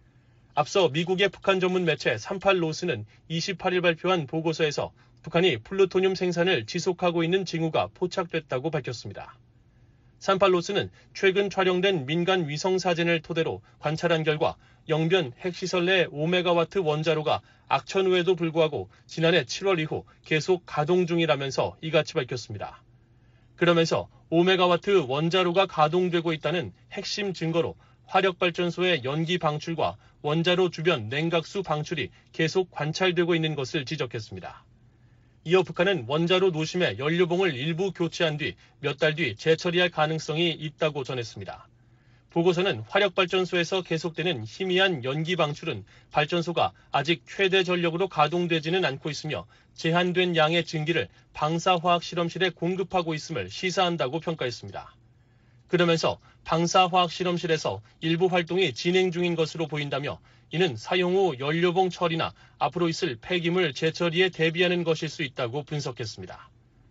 앞서 미국의 북한 전문 매체 삼십팔 노스는 이십팔 일 발표한 보고서에서 북한이 플루토늄 생산을 지속하고 있는 징후가 포착됐다고 밝혔습니다. 삼십팔 노스는 최근 촬영된 민간 위성 사진을 토대로 관찰한 결과 영변 핵시설 내 오 메가와트 원자로가 악천 후에도 불구하고 지난해 칠월 이후 계속 가동 중이라면서 이같이 밝혔습니다. 그러면서 오 메가와트 원자로가 가동되고 있다는 핵심 증거로 화력발전소의 연기 방출과 원자로 주변 냉각수 방출이 계속 관찰되고 있는 것을 지적했습니다. 이어 북한은 원자로 노심의 연료봉을 일부 교체한 뒤 몇 달 뒤 재처리할 가능성이 있다고 전했습니다. 보고서는 화력발전소에서 계속되는 희미한 연기 방출은 발전소가 아직 최대 전력으로 가동되지는 않고 있으며 제한된 양의 증기를 방사화학 실험실에 공급하고 있음을 시사한다고 평가했습니다. 그러면서 방사화학 실험실에서 일부 활동이 진행 중인 것으로 보인다며 이는 사용 후 연료봉 처리나 앞으로 있을 폐기물 재처리에 대비하는 것일 수 있다고 분석했습니다.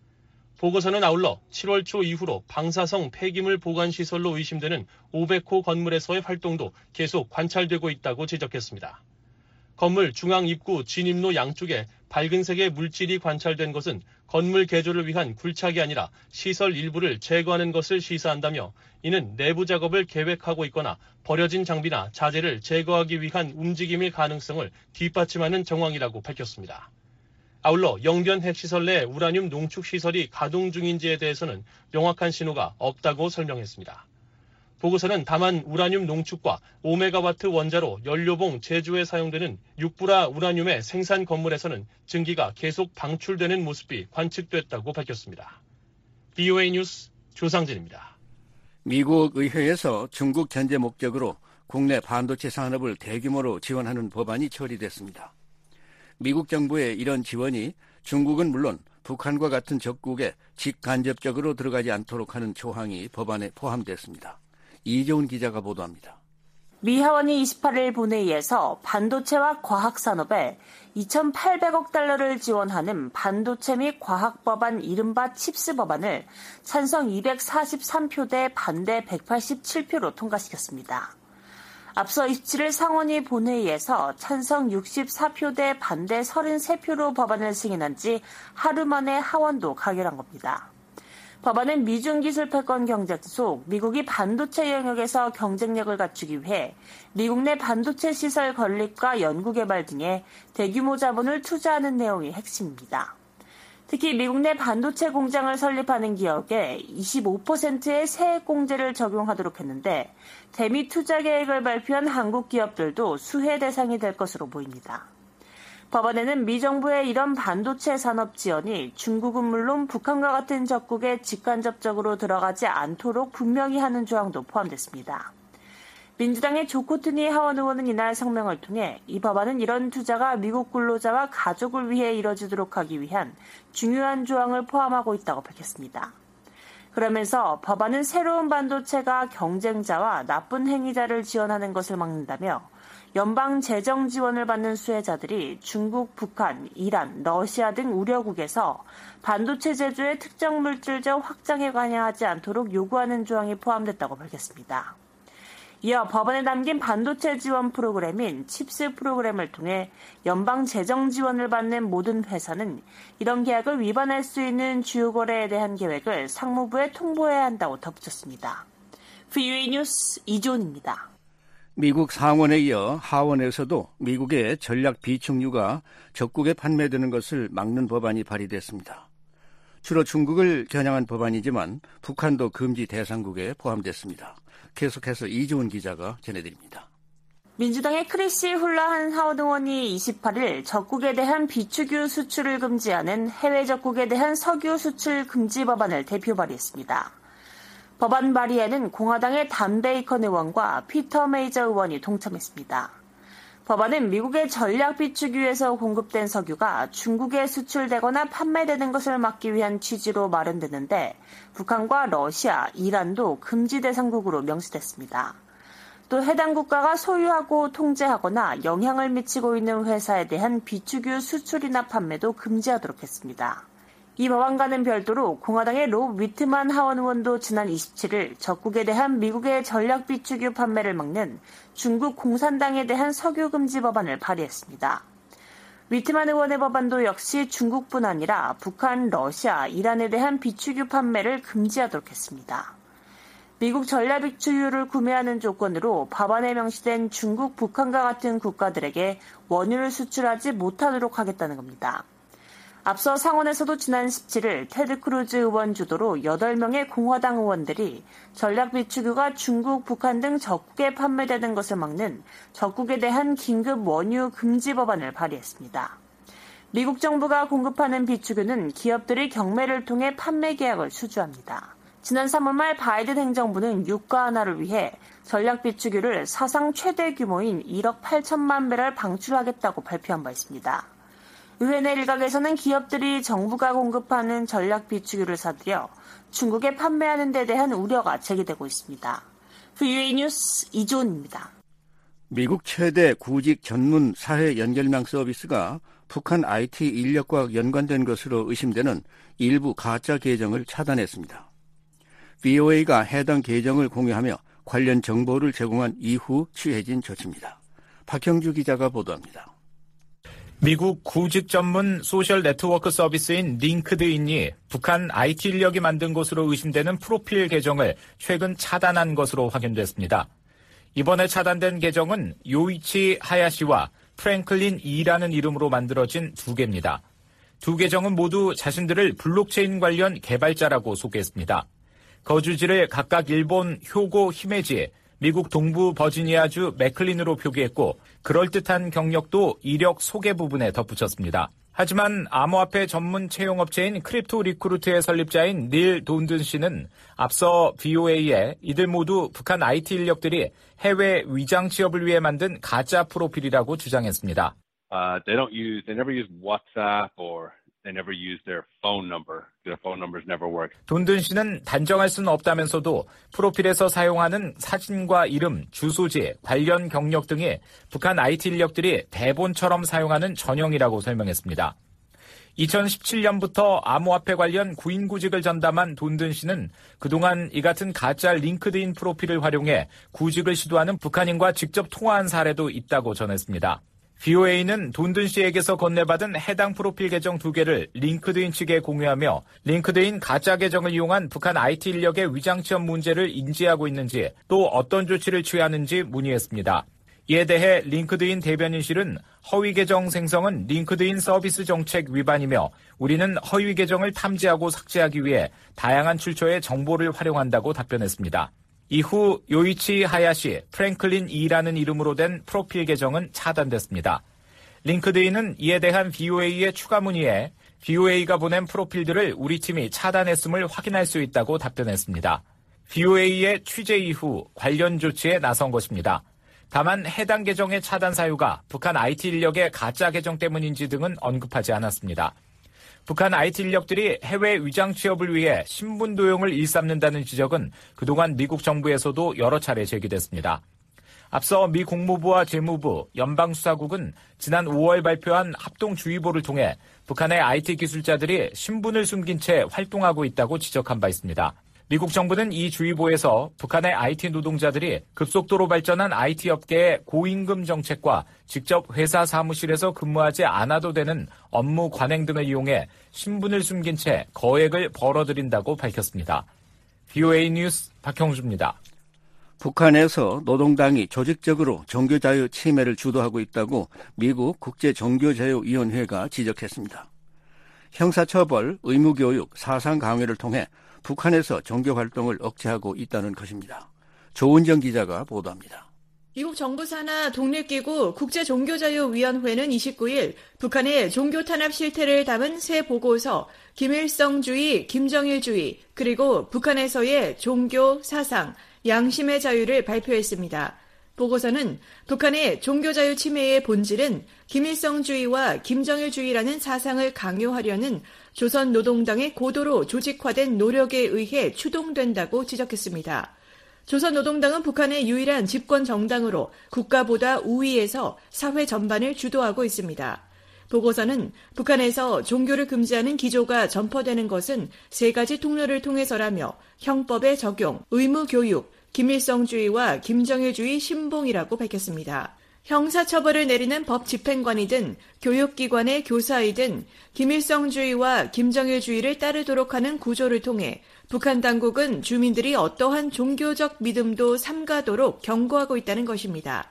보고서는 아울러 칠월 초 이후로 방사성 폐기물 보관시설로 의심되는 오백 호 건물에서의 활동도 계속 관찰되고 있다고 지적했습니다. 건물 중앙 입구 진입로 양쪽에 밝은 색의 물질이 관찰된 것은 건물 개조를 위한 굴착이 아니라 시설 일부를 제거하는 것을 시사한다며 이는 내부 작업을 계획하고 있거나 버려진 장비나 자재를 제거하기 위한 움직임일 가능성을 뒷받침하는 정황이라고 밝혔습니다. 아울러 영변 핵시설 내 우라늄 농축 시설이 가동 중인지에 대해서는 명확한 신호가 없다고 설명했습니다. 보고서는 다만 우라늄 농축과 오 메가와트 원자로 연료봉 제조에 사용되는 육불화 우라늄의 생산 건물에서는 증기가 계속 방출되는 모습이 관측됐다고 밝혔습니다. 비오에이 뉴스 조상진입니다. 미국 의회에서 중국 견제 목적으로 국내 반도체 산업을 대규모로 지원하는 법안이 처리됐습니다. 미국 정부의 이런 지원이 중국은 물론 북한과 같은 적국에 직간접적으로 들어가지 않도록 하는 조항이 법안에 포함됐습니다. 이재훈 기자가 보도합니다. 미 하원이 이십팔 일 본회의에서 반도체와 과학산업에 이천팔백억 달러를 지원하는 반도체 및 과학법안 이른바 칩스 법안을 찬성 이백사십삼 표 대 반대 백팔십칠 표로 통과시켰습니다. 앞서 이십칠 일 상원이 본회의에서 찬성 육십사 표 대 반대 삼십삼 표로 법안을 승인한 지 하루 만에 하원도 가결한 겁니다. 법안은 미중 기술 패권 경쟁 속 미국이 반도체 영역에서 경쟁력을 갖추기 위해 미국 내 반도체 시설 건립과 연구개발 등에 대규모 자본을 투자하는 내용이 핵심입니다. 특히 미국 내 반도체 공장을 설립하는 기업에 이십오 퍼센트의 세액 공제를 적용하도록 했는데 대미 투자 계획을 발표한 한국 기업들도 수혜 대상이 될 것으로 보입니다. 법안에는 미 정부의 이런 반도체 산업 지원이 중국은 물론 북한과 같은 적국에 직간접적으로 들어가지 않도록 분명히 하는 조항도 포함됐습니다. 민주당의 조 코트니 하원 의원은 이날 성명을 통해 이 법안은 이런 투자가 미국 근로자와 가족을 위해 이뤄지도록 하기 위한 중요한 조항을 포함하고 있다고 밝혔습니다. 그러면서 법안은 새로운 반도체가 경쟁자와 나쁜 행위자를 지원하는 것을 막는다며 연방 재정 지원을 받는 수혜자들이 중국, 북한, 이란, 러시아 등 우려국에서 반도체 제조의 특정 물질적 확장에 관여하지 않도록 요구하는 조항이 포함됐다고 밝혔습니다. 이어 법안에 담긴 반도체 지원 프로그램인 칩스 프로그램을 통해 연방 재정 지원을 받는 모든 회사는 이런 계약을 위반할 수 있는 주요 거래에 대한 계획을 상무부에 통보해야 한다고 덧붙였습니다. 브이오에이 뉴스 이존입니다. 미국 상원에 이어 하원에서도 미국의 전략 비축유가 적국에 판매되는 것을 막는 법안이 발의됐습니다. 주로 중국을 겨냥한 법안이지만 북한도 금지 대상국에 포함됐습니다. 계속해서 이주은 기자가 전해드립니다. 민주당의 크리시 훌라한 하원 의원이 이십팔 일 적국에 대한 비축유 수출을 금지하는 해외 적국에 대한 석유 수출 금지 법안을 대표 발의했습니다. 법안 발의에는 공화당의 단 베이컨 의원과 피터 메이저 의원이 동참했습니다. 법안은 미국의 전략 비축유에서 공급된 석유가 중국에 수출되거나 판매되는 것을 막기 위한 취지로 마련되는데 북한과 러시아, 이란도 금지 대상국으로 명시됐습니다. 또 해당 국가가 소유하고 통제하거나 영향을 미치고 있는 회사에 대한 비축유 수출이나 판매도 금지하도록 했습니다. 이 법안과는 별도로 공화당의 롭 위트만 하원 의원도 지난 이십칠 일 적국에 대한 미국의 전략 비축유 판매를 막는 중국 공산당에 대한 석유 금지 법안을 발의했습니다. 위트만 의원의 법안도 역시 중국뿐 아니라 북한, 러시아, 이란에 대한 비축유 판매를 금지하도록 했습니다. 미국 전략 비축유를 구매하는 조건으로 법안에 명시된 중국, 북한과 같은 국가들에게 원유를 수출하지 못하도록 하겠다는 겁니다. 앞서 상원에서도 지난 십칠 일 테드 크루즈 의원 주도로 여덟 명의 공화당 의원들이 전략 비축유가 중국, 북한 등 적국에 판매되는 것을 막는 적국에 대한 긴급 원유 금지 법안을 발의했습니다. 미국 정부가 공급하는 비축유는 기업들이 경매를 통해 판매 계약을 수주합니다. 지난 삼월 말 바이든 행정부는 유가 완화를 위해 전략 비축유를 사상 최대 규모인 일억 팔천만 배럴 방출하겠다고 발표한 바 있습니다. 의회 내 일각에서는 기업들이 정부가 공급하는 전략 비축유를 사들여 중국에 판매하는 데 대한 우려가 제기되고 있습니다. 브이오에이 뉴스 이존입니다. 미국 최대 구직 전문 사회 연결망 서비스가 북한 아이티 인력과 연관된 것으로 의심되는 일부 가짜 계정을 차단했습니다. 브이오에이가 해당 계정을 공유하며 관련 정보를 제공한 이후 취해진 조치입니다. 박형주 기자가 보도합니다. 미국 구직 전문 소셜 네트워크 서비스인 링크드인이 북한 아이티 인력이 만든 것으로 의심되는 프로필 계정을 최근 차단한 것으로 확인됐습니다. 이번에 차단된 계정은 요이치 하야시와 프랭클린 이라는 이름으로 만들어진 두 개입니다. 두 계정은 모두 자신들을 블록체인 관련 개발자라고 소개했습니다. 거주지를 각각 일본 효고 히메지, 미국 동부 버지니아주 맥클린으로 표기했고 그럴듯한 경력도 이력 소개 부분에 덧붙였습니다. 하지만 암호화폐 전문 채용업체인 크립토 리크루트의 설립자인 닐 돈든 씨는 앞서 브이오에이에 이들 모두 북한 아이티 인력들이 해외 위장 취업을 위해 만든 가짜 프로필이라고 주장했습니다. Uh, they don't use, they never use WhatsApp or they never use their phone number. Their phone numbers never work. 돈든 씨는 단정할 수는 없다면서도 프로필에서 사용하는 사진과 이름, 주소지, 관련 경력 등이 북한 아이티 인력들이 대본처럼 사용하는 전형이라고 설명했습니다. 이천십칠 년부터 암호화폐 관련 구인구직을 전담한 돈든 씨는 그동안 이 같은 가짜 링크드인 프로필을 활용해 구직을 시도하는 북한인과 직접 통화한 사례도 있다고 전했습니다. 브이오에이는 돈든 씨에게서 건네받은 해당 프로필 계정 두 개를 링크드인 측에 공유하며 링크드인 가짜 계정을 이용한 북한 아이티 인력의 위장 취업 문제를 인지하고 있는지 또 어떤 조치를 취하는지 문의했습니다. 이에 대해 링크드인 대변인실은 허위 계정 생성은 링크드인 서비스 정책 위반이며 우리는 허위 계정을 탐지하고 삭제하기 위해 다양한 출처의 정보를 활용한다고 답변했습니다. 이후 요이치 하야시, 프랭클린 이라는 이름으로 된 프로필 계정은 차단됐습니다. 링크드인은 이에 대한 브이오에이의 추가 문의에 브이오에이가 보낸 프로필들을 우리 팀이 차단했음을 확인할 수 있다고 답변했습니다. 브이오에이의 취재 이후 관련 조치에 나선 것입니다. 다만 해당 계정의 차단 사유가 북한 아이티 인력의 가짜 계정 때문인지 등은 언급하지 않았습니다. 북한 아이티 인력들이 해외 위장 취업을 위해 신분 도용을 일삼는다는 지적은 그동안 미국 정부에서도 여러 차례 제기됐습니다. 앞서 미 국무부와 재무부, 연방수사국은 지난 오월 발표한 합동주의보를 통해 북한의 아이티 기술자들이 신분을 숨긴 채 활동하고 있다고 지적한 바 있습니다. 미국 정부는 이 주의보에서 북한의 아이티 노동자들이 급속도로 발전한 아이티 업계의 고임금 정책과 직접 회사 사무실에서 근무하지 않아도 되는 업무 관행 등을 이용해 신분을 숨긴 채 거액을 벌어들인다고 밝혔습니다. 브이오에이 뉴스 박형주입니다. 북한에서 노동당이 조직적으로 종교자유 침해를 주도하고 있다고 미국 국제종교자유위원회가 지적했습니다. 형사처벌, 의무교육, 사상 강요를 통해 북한에서 종교활동을 억제하고 있다는 것입니다. 조은정 기자가 보도합니다. 미국 정부 산하 독립기구 국제종교자유위원회는 이십구 일 북한의 종교탄압 실태를 담은 새 보고서 김일성주의, 김정일주의, 그리고 북한에서의 종교, 사상, 양심의 자유를 발표했습니다. 보고서는 북한의 종교자유 침해의 본질은 김일성주의와 김정일주의라는 사상을 강요하려는 조선노동당의 고도로 조직화된 노력에 의해 추동된다고 지적했습니다. 조선노동당은 북한의 유일한 집권 정당으로 국가보다 우위에서 사회 전반을 주도하고 있습니다. 보고서는 북한에서 종교를 금지하는 기조가 전파되는 것은 세 가지 통로를 통해서라며 형법의 적용, 의무교육, 김일성주의와 김정일주의 신봉이라고 밝혔습니다. 형사처벌을 내리는 법 집행관이든 교육기관의 교사이든 김일성주의와 김정일주의를 따르도록 하는 구조를 통해 북한 당국은 주민들이 어떠한 종교적 믿음도 삼가도록 경고하고 있다는 것입니다.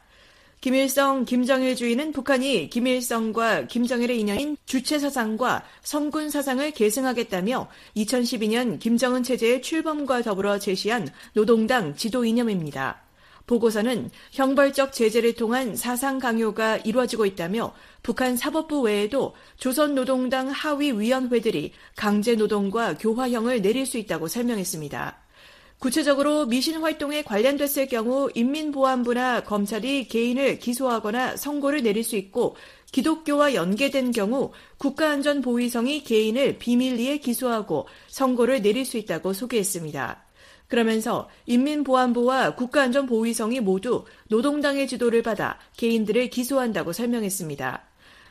김일성, 김정일주의는 북한이 김일성과 김정일의 인연인 주체사상과 성군사상을 계승하겠다며 이천십이 년 김정은 체제의 출범과 더불어 제시한 노동당 지도 이념입니다. 보고서는 형벌적 제재를 통한 사상 강요가 이루어지고 있다며 북한 사법부 외에도 조선노동당 하위위원회들이 강제노동과 교화형을 내릴 수 있다고 설명했습니다. 구체적으로 미신 활동에 관련됐을 경우 인민보안부나 검찰이 개인을 기소하거나 선고를 내릴 수 있고 기독교와 연계된 경우 국가안전보위성이 개인을 비밀리에 기소하고 선고를 내릴 수 있다고 소개했습니다. 그러면서 인민보안부와 국가안전보위성이 모두 노동당의 지도를 받아 개인들을 기소한다고 설명했습니다.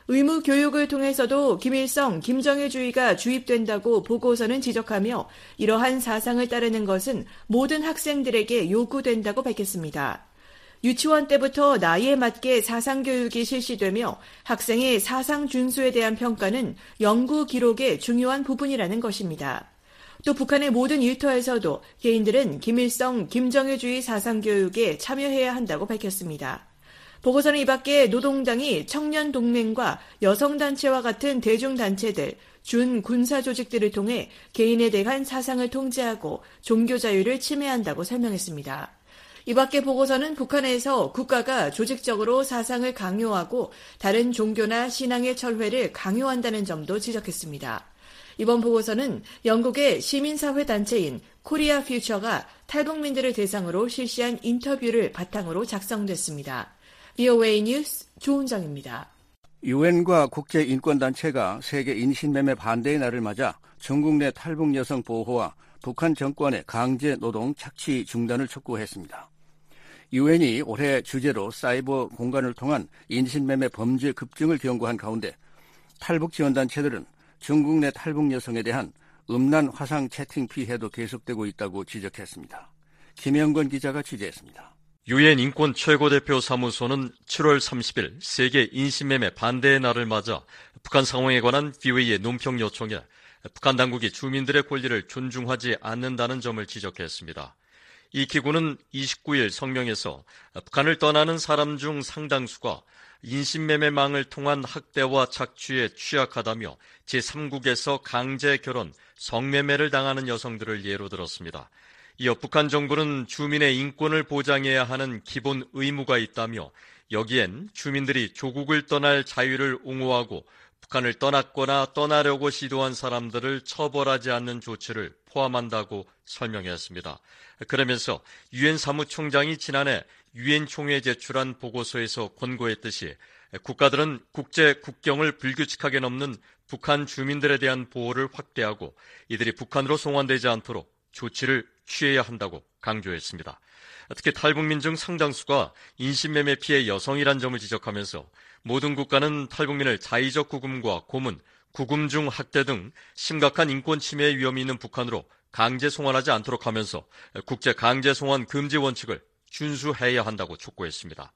의무교육을 통해서도 김일성, 김정일주의가 주입된다고 보고서는 지적하며 이러한 사상을 따르는 것은 모든 학생들에게 요구된다고 밝혔습니다. 유치원 때부터 나이에 맞게 사상교육이 실시되며 학생의 사상 준수에 대한 평가는 연구 기록의 중요한 부분이라는 것입니다. 또 북한의 모든 일터에서도 개인들은 김일성, 김정일주의 사상교육에 참여해야 한다고 밝혔습니다. 보고서는 이 밖에 노동당이 청년동맹과 여성단체와 같은 대중단체들, 준군사조직들을 통해 개인에 대한 사상을 통제하고 종교자유를 침해한다고 설명했습니다. 이 밖에 보고서는 북한에서 국가가 조직적으로 사상을 강요하고 다른 종교나 신앙의 철회를 강요한다는 점도 지적했습니다. 이번 보고서는 영국의 시민사회 단체인 코리아 퓨처가 탈북민들을 대상으로 실시한 인터뷰를 바탕으로 작성됐습니다. 브이오에이 뉴스 조은정입니다. 유엔과 국제인권단체가 세계 인신매매 반대의 날을 맞아 중국 내 탈북 여성 보호와 북한 정권의 강제 노동 착취 중단을 촉구했습니다. 유엔이 올해 주제로 사이버 공간을 통한 인신매매 범죄 급증을 경고한 가운데 탈북 지원단체들은 중국 내 탈북 여성에 대한 음란 화상 채팅 피해도 계속되고 있다고 지적했습니다. 김영건 기자가 취재했습니다. 유엔 인권 최고대표 사무소는 칠월 삼십일 세계 인신매매 반대의 날을 맞아 북한 상황에 관한 브이오에이의 논평 요청에 북한 당국이 주민들의 권리를 존중하지 않는다는 점을 지적했습니다. 이 기구는 이십구일 성명에서 북한을 떠나는 사람 중 상당수가 인신매매망을 통한 학대와 착취에 취약하다며 제삼국에서 강제 결혼, 성매매를 당하는 여성들을 예로 들었습니다. 이어 북한 정부는 주민의 인권을 보장해야 하는 기본 의무가 있다며 여기엔 주민들이 조국을 떠날 자유를 옹호하고 북한을 떠났거나 떠나려고 시도한 사람들을 처벌하지 않는 조치를 포함한다고 설명했습니다. 그러면서 유엔 사무총장이 지난해 유엔 총회에 제출한 보고서에서 권고했듯이 국가들은 국제 국경을 불규칙하게 넘는 북한 주민들에 대한 보호를 확대하고 이들이 북한으로 송환되지 않도록 조치를 취해야 한다고 강조했습니다. 특히 탈북민 중 상당수가 인신매매 피해 여성이란 점을 지적하면서 모든 국가는 탈북민을 자의적 구금과 고문, 구금 중 학대 등 심각한 인권 침해의 위험이 있는 북한으로 강제 송환하지 않도록 하면서 국제 강제 송환 금지 원칙을 준수해야 한다고 촉구했습니다.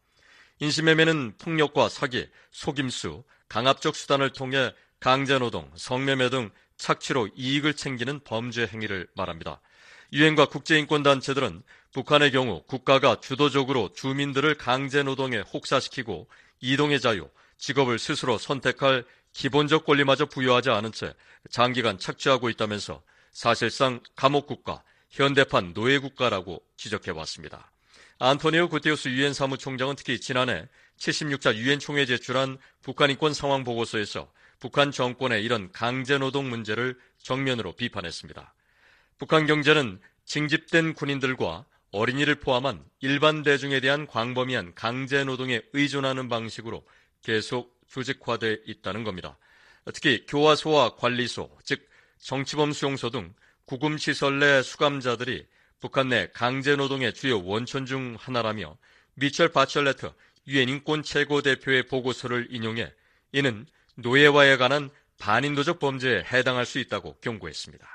인신매매는 폭력과 사기, 속임수, 강압적 수단을 통해 강제노동, 성매매 등 착취로 이익을 챙기는 범죄 행위를 말합니다. 유엔과 국제인권단체들은 북한의 경우 국가가 주도적으로 주민들을 강제노동에 혹사시키고 이동의 자유, 직업을 스스로 선택할 기본적 권리마저 부여하지 않은 채 장기간 착취하고 있다면서 사실상 감옥국가, 현대판 노예국가라고 지적해왔습니다. 안토니오 구테우스 유엔 사무총장은 특히 지난해 칠십육 차 유엔 총회에 제출한 북한 인권 상황 보고서에서 북한 정권의 이런 강제노동 문제를 정면으로 비판했습니다. 북한 경제는 징집된 군인들과 어린이를 포함한 일반 대중에 대한 광범위한 강제노동에 의존하는 방식으로 계속 조직화돼 있다는 겁니다. 특히 교화소와 관리소, 즉 정치범 수용소 등 구금시설 내 수감자들이 북한 내 강제노동의 주요 원천 중 하나라며 미첼 바첼레트 유엔 인권 최고대표의 보고서를 인용해 이는 노예화에 관한 반인도적 범죄에 해당할 수 있다고 경고했습니다.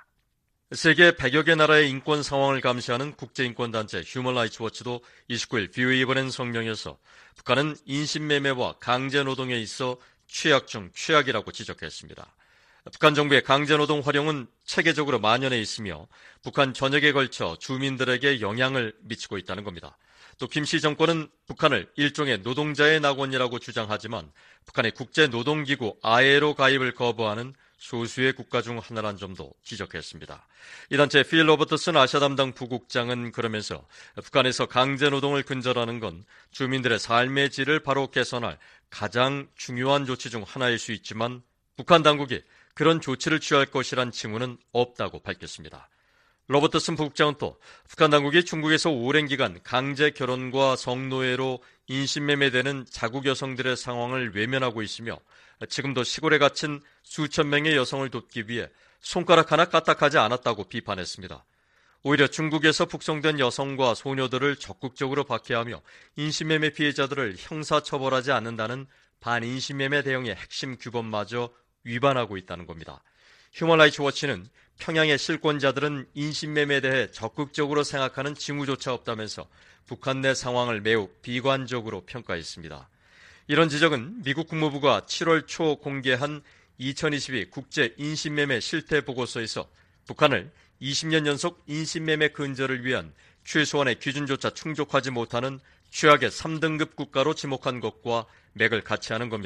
세계 백여 개 나라의 인권 상황을 감시하는 국제인권단체 휴먼 라이츠 워치도 이십구일 브이오에이에 보낸 성명에서 북한은 인신매매와 강제노동에 있어 취약 중 취약이라고 지적했습니다. 북한 정부의 강제노동 활용은 체계적으로 만연해 있으며 북한 전역에 걸쳐 주민들에게 영향을 미치고 있다는 겁니다. 또 김씨 정권은 북한을 일종의 노동자의 낙원이라고 주장하지만 북한의 국제노동기구 아이엘오 가입을 거부하는 소수의 국가 중 하나란 점도 지적했습니다. 이 단체 필 로버트슨 아시아 담당 부국장은 그러면서 북한에서 강제노동을 근절하는 건 주민들의 삶의 질을 바로 개선할 가장 중요한 조치 중 하나일 수 있지만 북한 당국이 그런 조치를 취할 것이란 징후는 없다고 밝혔습니다. 로버트슨 부국장은 또 북한 당국이 중국에서 오랜 기간 강제 결혼과 성노예로 인신매매되는 자국 여성들의 상황을 외면하고 있으며 지금도 시골에 갇힌 수천 명의 여성을 돕기 위해 손가락 하나 까딱하지 않았다고 비판했습니다. 오히려 중국에서 북송된 여성과 소녀들을 적극적으로 박해하며 인신매매 피해자들을 형사처벌하지 않는다는 반인신매매 대응의 핵심 규범마저 위반하고 있다는 겁니다. 휴먼 라이츠 워치는 평양의 실권자들은 인신매매에 대해 적극적으로 생각하는 징후조차 없다면서 북한 내 상황을 매우 비관적으로 평가했습니다. 이런 지적은 미국 국무부가 칠월 초 공개한 이천이십이 국제 인신매매 실태 보고서에서 북한을 이십 년 연속 인신매매 근절을 위한 최소한의 기준조차 충족하지 못하는 최악의 삼 등급 국가로 지목한 것과 맥을 같이 하는 겁니다.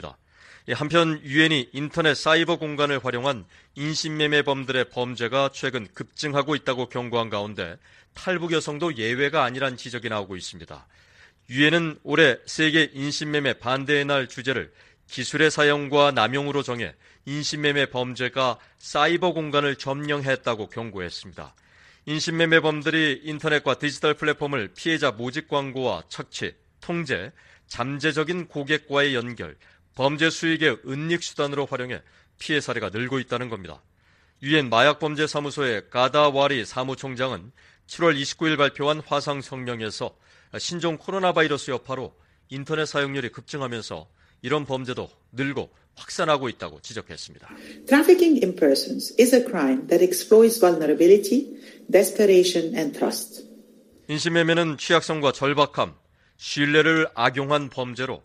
한편 유엔이 인터넷 사이버 공간을 활용한 인신매매범들의 범죄가 최근 급증하고 있다고 경고한 가운데 탈북 여성도 예외가 아니란 지적이 나오고 있습니다. 유엔은 올해 세계 인신매매 반대의 날 주제를 기술의 사용과 남용으로 정해 인신매매 범죄가 사이버 공간을 점령했다고 경고했습니다. 인신매매범들이 인터넷과 디지털 플랫폼을 피해자 모집 광고와 착취, 통제, 잠재적인 고객과의 연결, 범죄 수익의 은닉 수단으로 활용해 피해 사례가 늘고 있다는 겁니다. 유엔 마약범죄사무소의 가다와리 사무총장은 칠월 이십구일 발표한 화상 성명에서 신종 코로나 바이러스 여파로 인터넷 사용률이 급증하면서 이런 범죄도 늘고 확산하고 있다고 지적했습니다. Trafficking in persons is a crime that exploits vulnerability, desperation and trust. 인신매매는 취약성과 절박함, 신뢰를 악용한 범죄로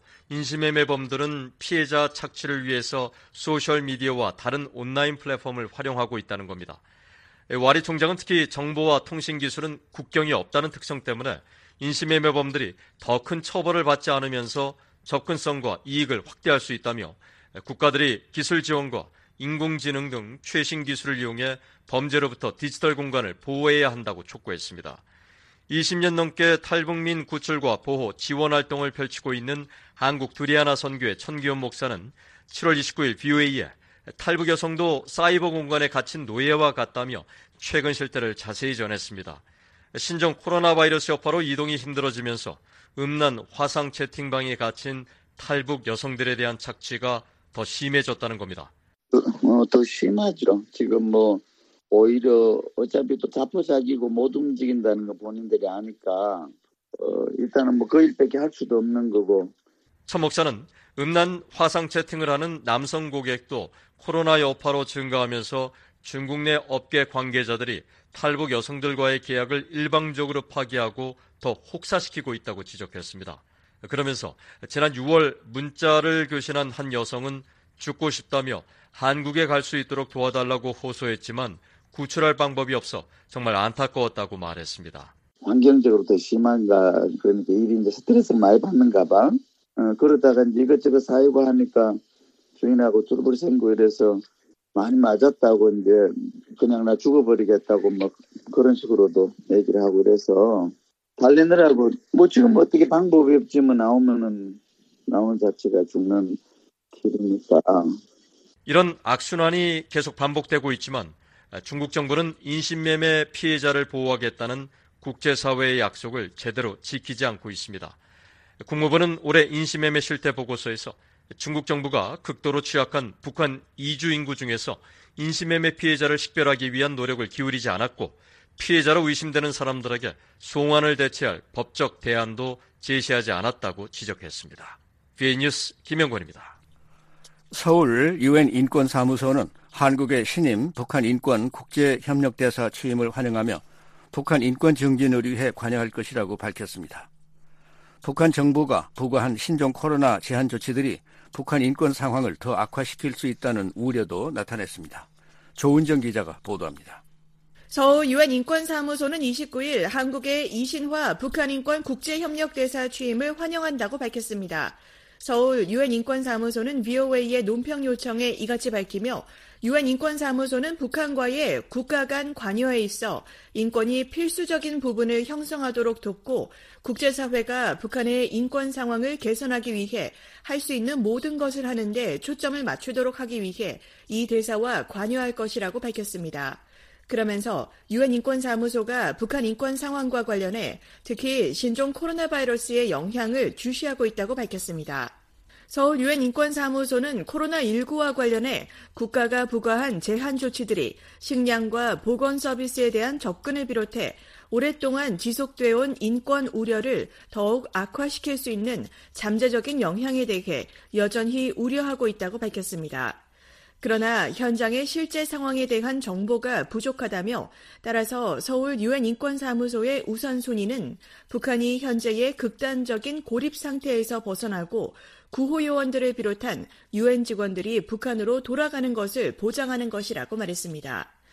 인신매매범들은 피해자 착취를 위해서 소셜미디어와 다른 온라인 플랫폼을 활용하고 있다는 겁니다. 와리 총장은 특히 정보와 통신기술은 국경이 없다는 특성 때문에 인신매매범들이 더 큰 처벌을 받지 않으면서 접근성과 이익을 확대할 수 있다며 국가들이 기술 지원과 인공지능 등 최신 기술을 이용해 범죄로부터 디지털 공간을 보호해야 한다고 촉구했습니다. 이십 년 넘게 탈북민 구출과 보호, 지원 활동을 펼치고 있는 한국 두리아나 선교회 천기현 목사는 칠월 이십구일 비오에이에 탈북 여성도 사이버 공간에 갇힌 노예와 같다며 최근 실태를 자세히 전했습니다. 신종 코로나 바이러스 여파로 이동이 힘들어지면서 음란 화상 채팅방에 갇힌 탈북 여성들에 대한 착취가 더 심해졌다는 겁니다. 어, 더 심하죠. 지금 뭐 오히려 어차피 또 자포자기고 못 움직인다는 거 본인들이 아니까 어, 일단은 뭐 그 일밖에 할 수도 없는 거고. 천 목사는 음란 화상 채팅을 하는 남성 고객도 코로나 여파로 증가하면서 중국 내 업계 관계자들이 탈북 여성들과의 계약을 일방적으로 파기하고 더 혹사시키고 있다고 지적했습니다. 그러면서 지난 유월 문자를 교신한 한 여성은 죽고 싶다며 한국에 갈 수 있도록 도와달라고 호소했지만 구출할 방법이 없어 정말 안타까웠다고 말했습니다. 환경적으로 더 심한가, 그러니까 일이 이제 스트레스를 많이 받는가 봐. 어, 그러다가 이제 이것저것 사유고 하니까 주인하고 트러블이 생기고 이래서 많이 맞았다고 이제 그냥 나 죽어버리겠다고 뭐 그런 식으로도 얘기를 하고 그래서 달리느라고 뭐 지금 어떻게 방법이 없지 뭐 나오면은 나오는 자체가 죽는 길이니까. 이런 악순환이 계속 반복되고 있지만 중국 정부는 인신매매 피해자를 보호하겠다는 국제사회의 약속을 제대로 지키지 않고 있습니다. 국무부는 올해 인신매매 실태 보고서에서 중국 정부가 극도로 취약한 북한 이주 인구 중에서 인신매매 피해자를 식별하기 위한 노력을 기울이지 않았고 피해자로 의심되는 사람들에게 송환을 대체할 법적 대안도 제시하지 않았다고 지적했습니다. 비에이 뉴스 김영권입니다. 서울 유엔 인권사무소는 한국의 신임 북한 인권 국제협력대사 취임을 환영하며 북한 인권 증진을 위해 관여할 것이라고 밝혔습니다. 북한 정부가 부과한 신종 코로나 제한 조치들이 북한 인권 상황을 더 악화시킬 수 있다는 우려도 나타냈습니다. 조은정 기자가 보도합니다. 서울 유엔 인권사무소는 이십구일 한국의 이신화 북한 인권 국제협력대사 취임을 환영한다고 밝혔습니다. 서울 유엔 인권사무소는 비오에이의 논평 요청에 이같이 밝히며 유엔 인권사무소는 북한과의 국가 간 관여에 있어 인권이 필수적인 부분을 형성하도록 돕고 국제사회가 북한의 인권 상황을 개선하기 위해 할 수 있는 모든 것을 하는데 초점을 맞추도록 하기 위해 이 대사와 관여할 것이라고 밝혔습니다. 그러면서 유엔 인권사무소가 북한 인권 상황과 관련해 특히 신종 코로나 바이러스의 영향을 주시하고 있다고 밝혔습니다. 서울 유엔 인권사무소는 코로나십구와 관련해 국가가 부과한 제한 조치들이 식량과 보건 서비스에 대한 접근을 비롯해 오랫동안 지속되어 온 인권 우려를 더욱 악화시킬 수 있는 잠재적인 영향에 대해 여전히 우려하고 있다고 밝혔습니다. 그러나 현장의 실제 상황에 대한 정보가 부족하다며 따라서 서울 유엔 인권사무소의 우선순위는 북한이 현재의 극단적인 고립 상태에서 벗어나고 구호 요원들을 비롯한 유엔 직원들이 북한으로 돌아가는 것을 보장하는 것이라고 말했습니다.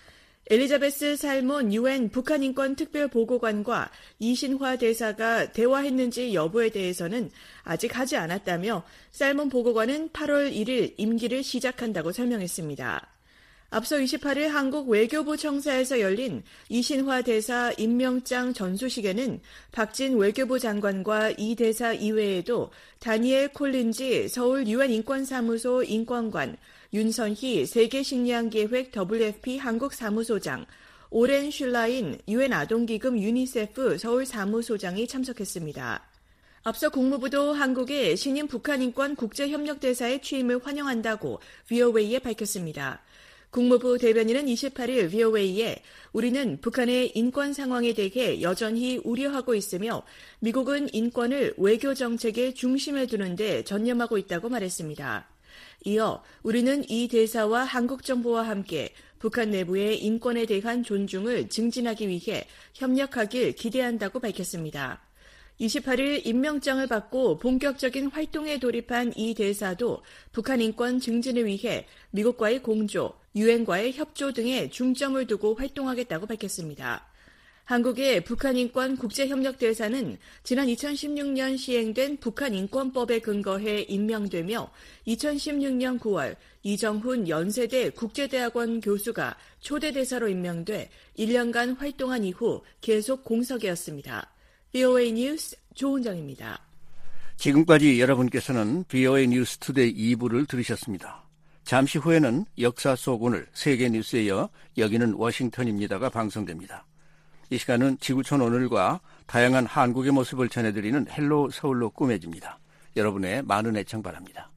엘리자베스 살몬 유엔 북한인권특별보고관과 이신화 대사가 대화했는지 여부에 대해서는 아직 하지 않았다며 살몬 보고관은 팔월 일일 임기를 시작한다고 설명했습니다. 앞서 이십팔일 한국 외교부 청사에서 열린 이신화 대사 임명장 전수식에는 박진 외교부 장관과 이 대사 이외에도 다니엘 콜린지 서울 유엔 인권사무소 인권관, 윤선희 세계식량계획 더블유에프피 한국 사무소장, 오렌 슐라인 유엔 아동기금 유니세프 서울 사무소장이 참석했습니다. 앞서 국무부도 한국의 신임 북한인권 국제협력대사의 취임을 환영한다고 브이오에이에 밝혔습니다. 국무부 대변인은 이십팔일 브이오에이에 우리는 북한의 인권 상황에 대해 여전히 우려하고 있으며 미국은 인권을 외교 정책의 중심에 두는 데 전념하고 있다고 말했습니다. 이어 우리는 이 대사와 한국 정부와 함께 북한 내부의 인권에 대한 존중을 증진하기 위해 협력하길 기대한다고 밝혔습니다. 이십팔일 임명장을 받고 본격적인 활동에 돌입한 이 대사도 북한 인권 증진을 위해 미국과의 공조, 유엔과의 협조 등에 중점을 두고 활동하겠다고 밝혔습니다. 한국의 북한인권 국제협력대사는 지난 이천십육년 시행된 북한인권법에 근거해 임명되며 이천십육년 구월 이정훈 연세대 국제대학원 교수가 초대대사로 임명돼 일 년간 활동한 이후 계속 공석이었습니다. 브이오에이 뉴스 조은정입니다. 지금까지 여러분께서는 브이오에이 뉴스 투데이 이 부를 들으셨습니다. 잠시 후에는 역사 속 오늘 세계 뉴스에 이어 여기는 워싱턴입니다가 방송됩니다. 이 시간은 지구촌 오늘과 다양한 한국의 모습을 전해드리는 헬로 서울로 꾸며집니다. 여러분의 많은 애청 바랍니다.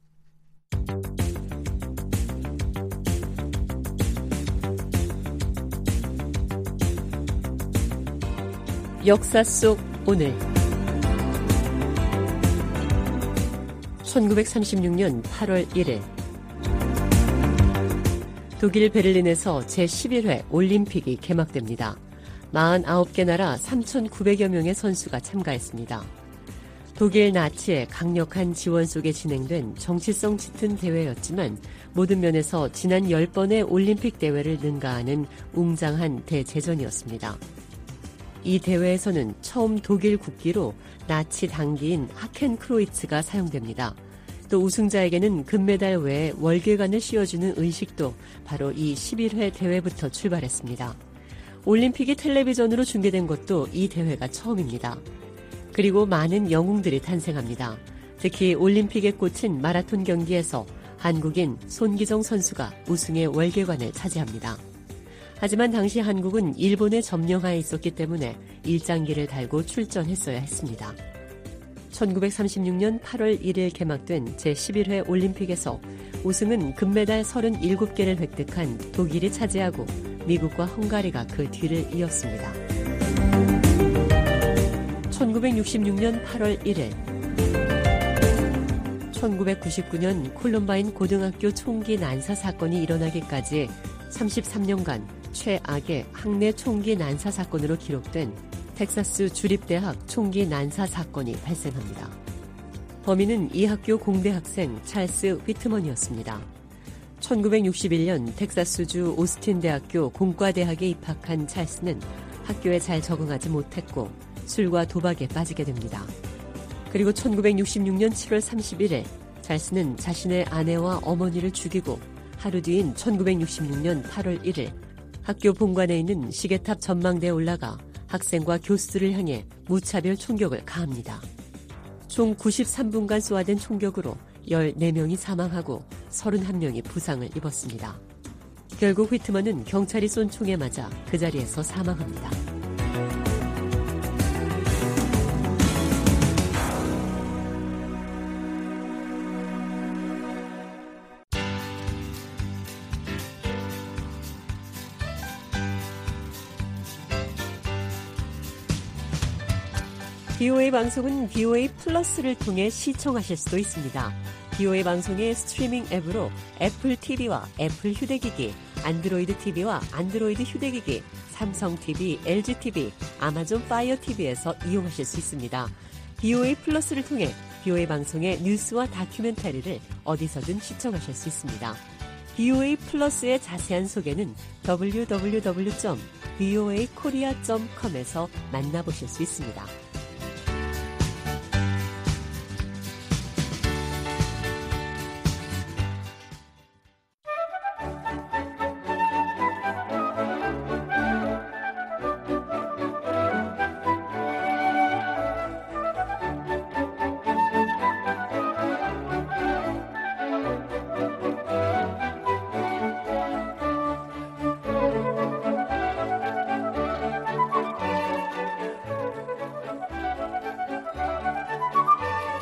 역사 속 오늘 천구백삼십육년 팔월 일일 독일 베를린에서 제십일회 올림픽이 개막됩니다. 사십구 개 나라 삼천구백여 명의 선수가 참가했습니다. 독일 나치의 강력한 지원 속에 진행된 정치성 짙은 대회였지만 모든 면에서 지난 열 번의 올림픽 대회를 능가하는 웅장한 대제전이었습니다. 이 대회에서는 처음 독일 국기로 나치 당기인 하켄크로이츠가 사용됩니다. 또 우승자에게는 금메달 외에 월계관을 씌워주는 의식도 바로 이 십일회 대회부터 출발했습니다. 올림픽이 텔레비전으로 중계된 것도 이 대회가 처음입니다. 그리고 많은 영웅들이 탄생합니다. 특히 올림픽에 꽂힌 마라톤 경기에서 한국인 손기정 선수가 우승의 월계관을 차지합니다. 하지만 당시 한국은 일본의 점령하에 있었기 때문에 일장기를 달고 출전했어야 했습니다. 천구백삼십육년 팔월 일일 개막된 제십일회 올림픽에서 우승은 금메달 서른일곱 개를 획득한 독일이 차지하고 미국과 헝가리가 그 뒤를 이었습니다. 천구백육십육년 팔월 일일 천구백구십구년 콜럼바인 고등학교 총기 난사 사건이 일어나기까지 삼십삼 년간 최악의 학내 총기 난사 사건으로 기록된 텍사스 주립대학 총기 난사 사건이 발생합니다. 범인은 이 학교 공대 학생 찰스 휘트먼이었습니다. 천구백육십일년 텍사스주 오스틴 대학교 공과대학에 입학한 찰스는 학교에 잘 적응하지 못했고 술과 도박에 빠지게 됩니다. 그리고 천구백육십육년 칠월 삼십일일 찰스는 자신의 아내와 어머니를 죽이고 하루 뒤인 천구백육십육년 팔월 일일 학교 본관에 있는 시계탑 전망대에 올라가 학생과 교수들을 향해 무차별 총격을 가합니다. 총 구십삼 분간 쏘아댄 총격으로 열네 명이 사망하고 서른한 명이 부상을 입었습니다. 결국 휘트먼은 경찰이 쏜 총에 맞아 그 자리에서 사망합니다. 비오에이 방송은 비오에이 플러스를 통해 시청하실 수도 있습니다. 비오에이 방송의 스트리밍 앱으로 애플 티비와 애플 휴대기기, 안드로이드 티비와 안드로이드 휴대기기, 삼성 티비, 엘지 티비, 아마존 파이어 티비에서 이용하실 수 있습니다. 비오에이 플러스를 통해 비오에이 방송의 뉴스와 다큐멘터리를 어디서든 시청하실 수 있습니다. 비오에이 플러스의 자세한 소개는 더블유 더블유 더블유 점 비오에이 코리아 점 컴에서 만나보실 수 있습니다.